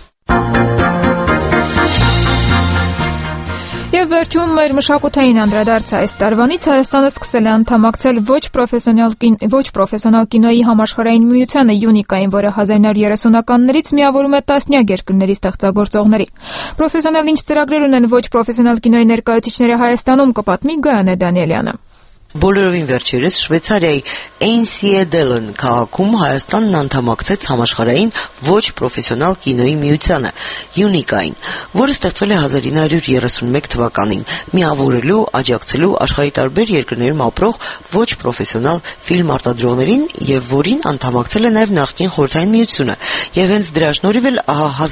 Եվ վերջում մեր մշակութային անդրադարձը այս տարվանից Հայաստանը սկսել է անդամակցել ոչ պրոֆեսիոնալ կինոյի համաշխարհային միությանը Յունիկային, որը 1930-ականներից միավորում է տասնյակ երկրների ստեղծագործողների։ Պրոֆեսիոնալ ինչ ծրագրեր ունեն ոչ պրոֆեսիոնալ կինոյի ներկայացուցիչները Հայաստանում, կպատմի Գայանե Դանիելյանը։ Բոլորովին վերջերս Շվեյցարիայի Էյնսիեդելն քաղաքում Հայաստանն անդամակցեց համաշխարհային ոչ պրոֆեսիոնալ կինոյի միությանը Յունիկային, որը ստեղծվել է 1931 թվականին, միավորելու, աջակցելու աշխարհի տարբեր երկրներում ապրող ոչ պրոֆեսիոնալ ֆիլմ արտադրողներին եւ որին անդամակցել է նաեւ նախկին Խորհրդային միությունը, եւ հենց դրա շնորհիվ էլ ահա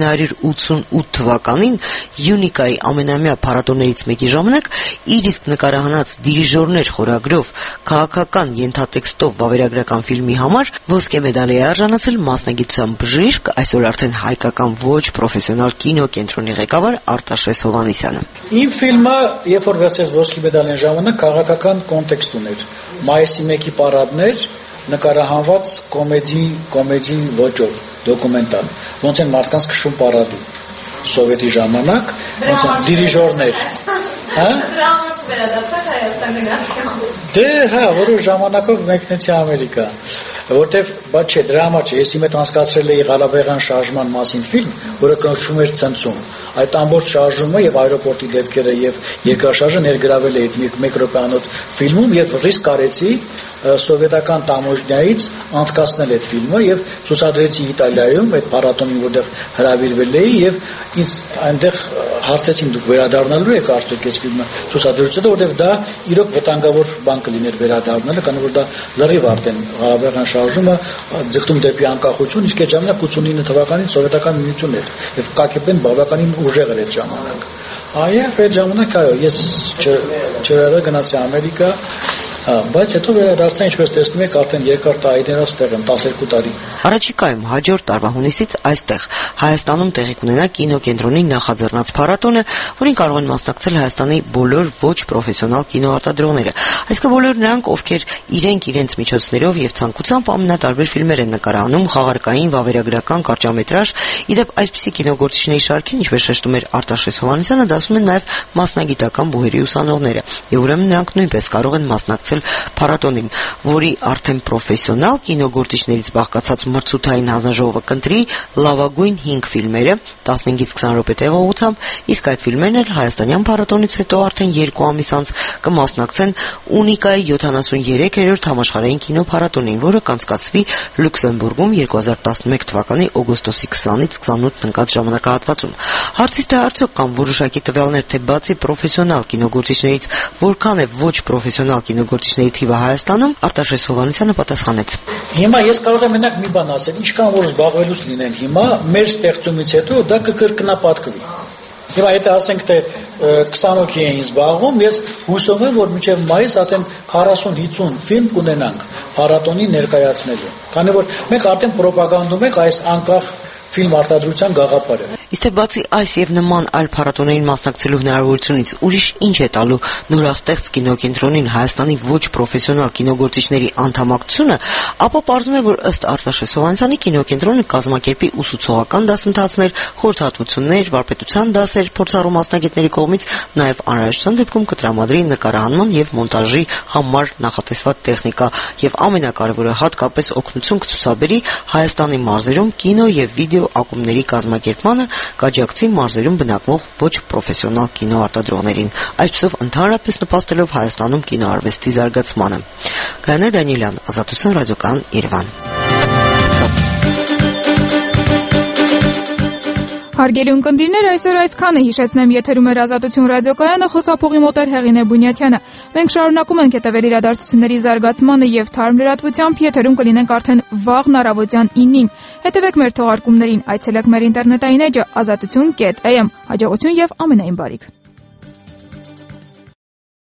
1988 թվականին Յունիկայի ամենամյա փառատոներից մեկի ժամանակ իր իսկ նկարահանած դիրիժորներ խորագրով քաղաքական ենթատեքստով վավերագրական ֆիլմի համար ոսկե մեդալի է արժանացել մասնագիտությամբ բժիշկ, այսօր արդեն հայկական ոչ պրոֆեսիոնալ կինոկենտրոնի ղեկավար Արտաշես Հովհաննիսյանը։ Իմ ֆիլմը, երբ որ վերցրեց ոսկե մեդալի ժամանակ, քաղաքական կոնտեքստ ուներ։ Մայիսի 1-ի պարադներ, նկարահանված կոմեդի ոճով, դոկումենտալ, ոնց են մարդկանց քշում պարադում սովետի ժամանակ, ոնց են դիրիժորներ, հա? Վերադարձակ Հայաստան գնացիք։ Դե հա, որոշ ժամանակով մեկնեցի Ամերիկա, որտեվ բա չէ, դրա համար չէ, ես իմ հետ անցկացրել էի Ղարաբաղյան շարժման մասին ֆիլմ, որը կոչվում էր Ցնցում։ Այդ ամբողջ շարժումը եւ այրոպորտի դեպքերը եւ երկրաշարժը ներգրավել էի մեկ րոպեանոց ֆիլմում եւ ռիսկ արեցի սովետական տամոժնիայից անցկացնել այդ ֆիլմը եւ ցուցադրեցի Իտալիայում այդ փառատոնին, որտեղ հրավիրվել էի եւ ինձ այնտեղ հարցեցին դուք վերադառնալու եք արդյոք այս ֆիլմը ցուցադրությունից, որտեղ դա իրոք վտանգավոր բան կլիներ վերադառնալը, քանի որ դա լրիվ արդեն Ղարաբաղյան շարժումը ձգտում դեպի անկախություն, իսկ այդ ժամանակ 89 թվականին սովետական միություն էր եւ ԿԳԲ-ն բավականին ուժեղ էր այդ ժամանակ։ Այո, այդ ժամանակ այո, ես չհրաժարվեցի գնացի Ամերիկա, բայց հետո վերադարձա, ինչպես տեսնում եք, արդեն երկար տարիներ ստեղ եմ, 12 տարի։ Առաջիկայում հաջորդ տարվա հունիսից այստեղ Հայաստանում տեղի կունենա կինոկենտրոնի նախաձեռնած փառատոնը, որին կարող են մասնակցել Հայաստանի բոլոր ոչ պրոֆեսիոնալ կինոարտադրողները, այսինքն բոլոր նրանք, ովքեր իրենց միջոցներով եւ ցանկությամբ ամենատարբեր ֆիլմեր են նկարահանում, խաղարկային, վավերագրական, կարճամետրաժ, իդեպ այսպիսի կինոգործիչների շարքին, ինչպես շեշտում էր Արտաշես Հովհաննիսյանը, դասում են նաեւ մասնագիտական բուհերի ուսանողները, եւ ուրեմն նրանք նույնպես կարող են մասնակցել մասնակցել փառատոնին, որի արդեն պրոֆեսիոնալ կինոգործիչներից բաղկացած մրցութային հանձնաժողովը կընտրի լավագույն 5 ֆիլմերը 15-ից 20 րոպե տևողությամբ, իսկ այդ ֆիլմերն էլ հայաստանյան փառատոնից հետո արդեն 2 ամիս անց կմասնակցեն Ունիկայի 73-րդ համաշխարհային կինոփառատոնին, որը կանցկացվի Լյուքսեմբուրգում 2011 թվականի օգոստոսի 20-ից 28 ընկած ժամանակահատվածում։ Հարցից թե արդյոք կան որոշակի տվյալներ, թե բացի պրոֆեսիոնալ կինոգործիչներից որքան է ոչ պրոֆեսիոնալ կինոգործիչների թիվը Հայաստանում, Արտաշես Հովհաննիսյանը պատասխանեց. Հիմա ես կարող եմ մենակ մի բան ասել, ինչքան որ զբաղվելուց լինեն հիմա, մեր ստեղծումից հետո դա կկրկնապատկվի։ Հիմա եթե ասենք թե 20 հոգի էին զբաղվում, ես հուսով եմ, որ մինչև մայիս արդեն 40-50 ֆիլմ կունենանք փառատոնի ներկայացնելու։ Քանի որ մենք արդեն պրոպագանդում ենք այս անկախ ֆիլմ արտադրության գաղափարը։ Իսկ թե բացի այս եւ նման այլ փառատոներին մասնակցելու հնարավորությունից ուրիշ ինչ է տալու նորաստեղծ կինոկենտրոնին Հայաստանի ոչ պրոֆեսիոնալ կինոգործիչների անդամակցությունը, ապա պարզվում է, որ ըստ Արտաշես Հովհաննիսյանի կինոկենտրոնը կազմակերպի ուսուցողական դասընթացներ, խորհրդատվություններ, վարպետության դասեր փորձառու մասնագետների կողմից, նաեւ անհրաժեշտության դեպքում կտրամադրի նկարահանման եւ մոնտաժի համար նախատեսված տեխնիկա եւ ամենակարևորը հատկապես օգնություն կցուցաբերի Հայաստանի մարզերում կինո եւ վիդեո ակումբների կազմակերպմանը, կաջակցի մարզերում բնակվող ոչ պրոֆեսիոնալ կինոարտադրողներին, այսպիսով ընդհանրապես նպաստելով Հայաստանում կինոարվեստի զարգացմանը։ Գայանե Դանիելյան, Ազատություն ռադիոկայան, Երևան։ Հարգելի ունկնդիրներ, այսօր այսքանը, հիշեցնեմ, եթերում էր Ազատություն ռադիոկայանը, խոսափողի մոտ էր Հեղինե Բունյաթյանը։ Մենք շարունակում ենք հետևել իրադարձությունների զարգացմանը եւ թարմ լրատվությամբ, եթերում կլինենք արդեն վաղն առավոտյան 9-ին։ Հետևեք մեր թողարկումներին, այցելեք մեր ինտերնետային էջը azatutun.am։ Հաջողություն եւ ամենայն բարիք։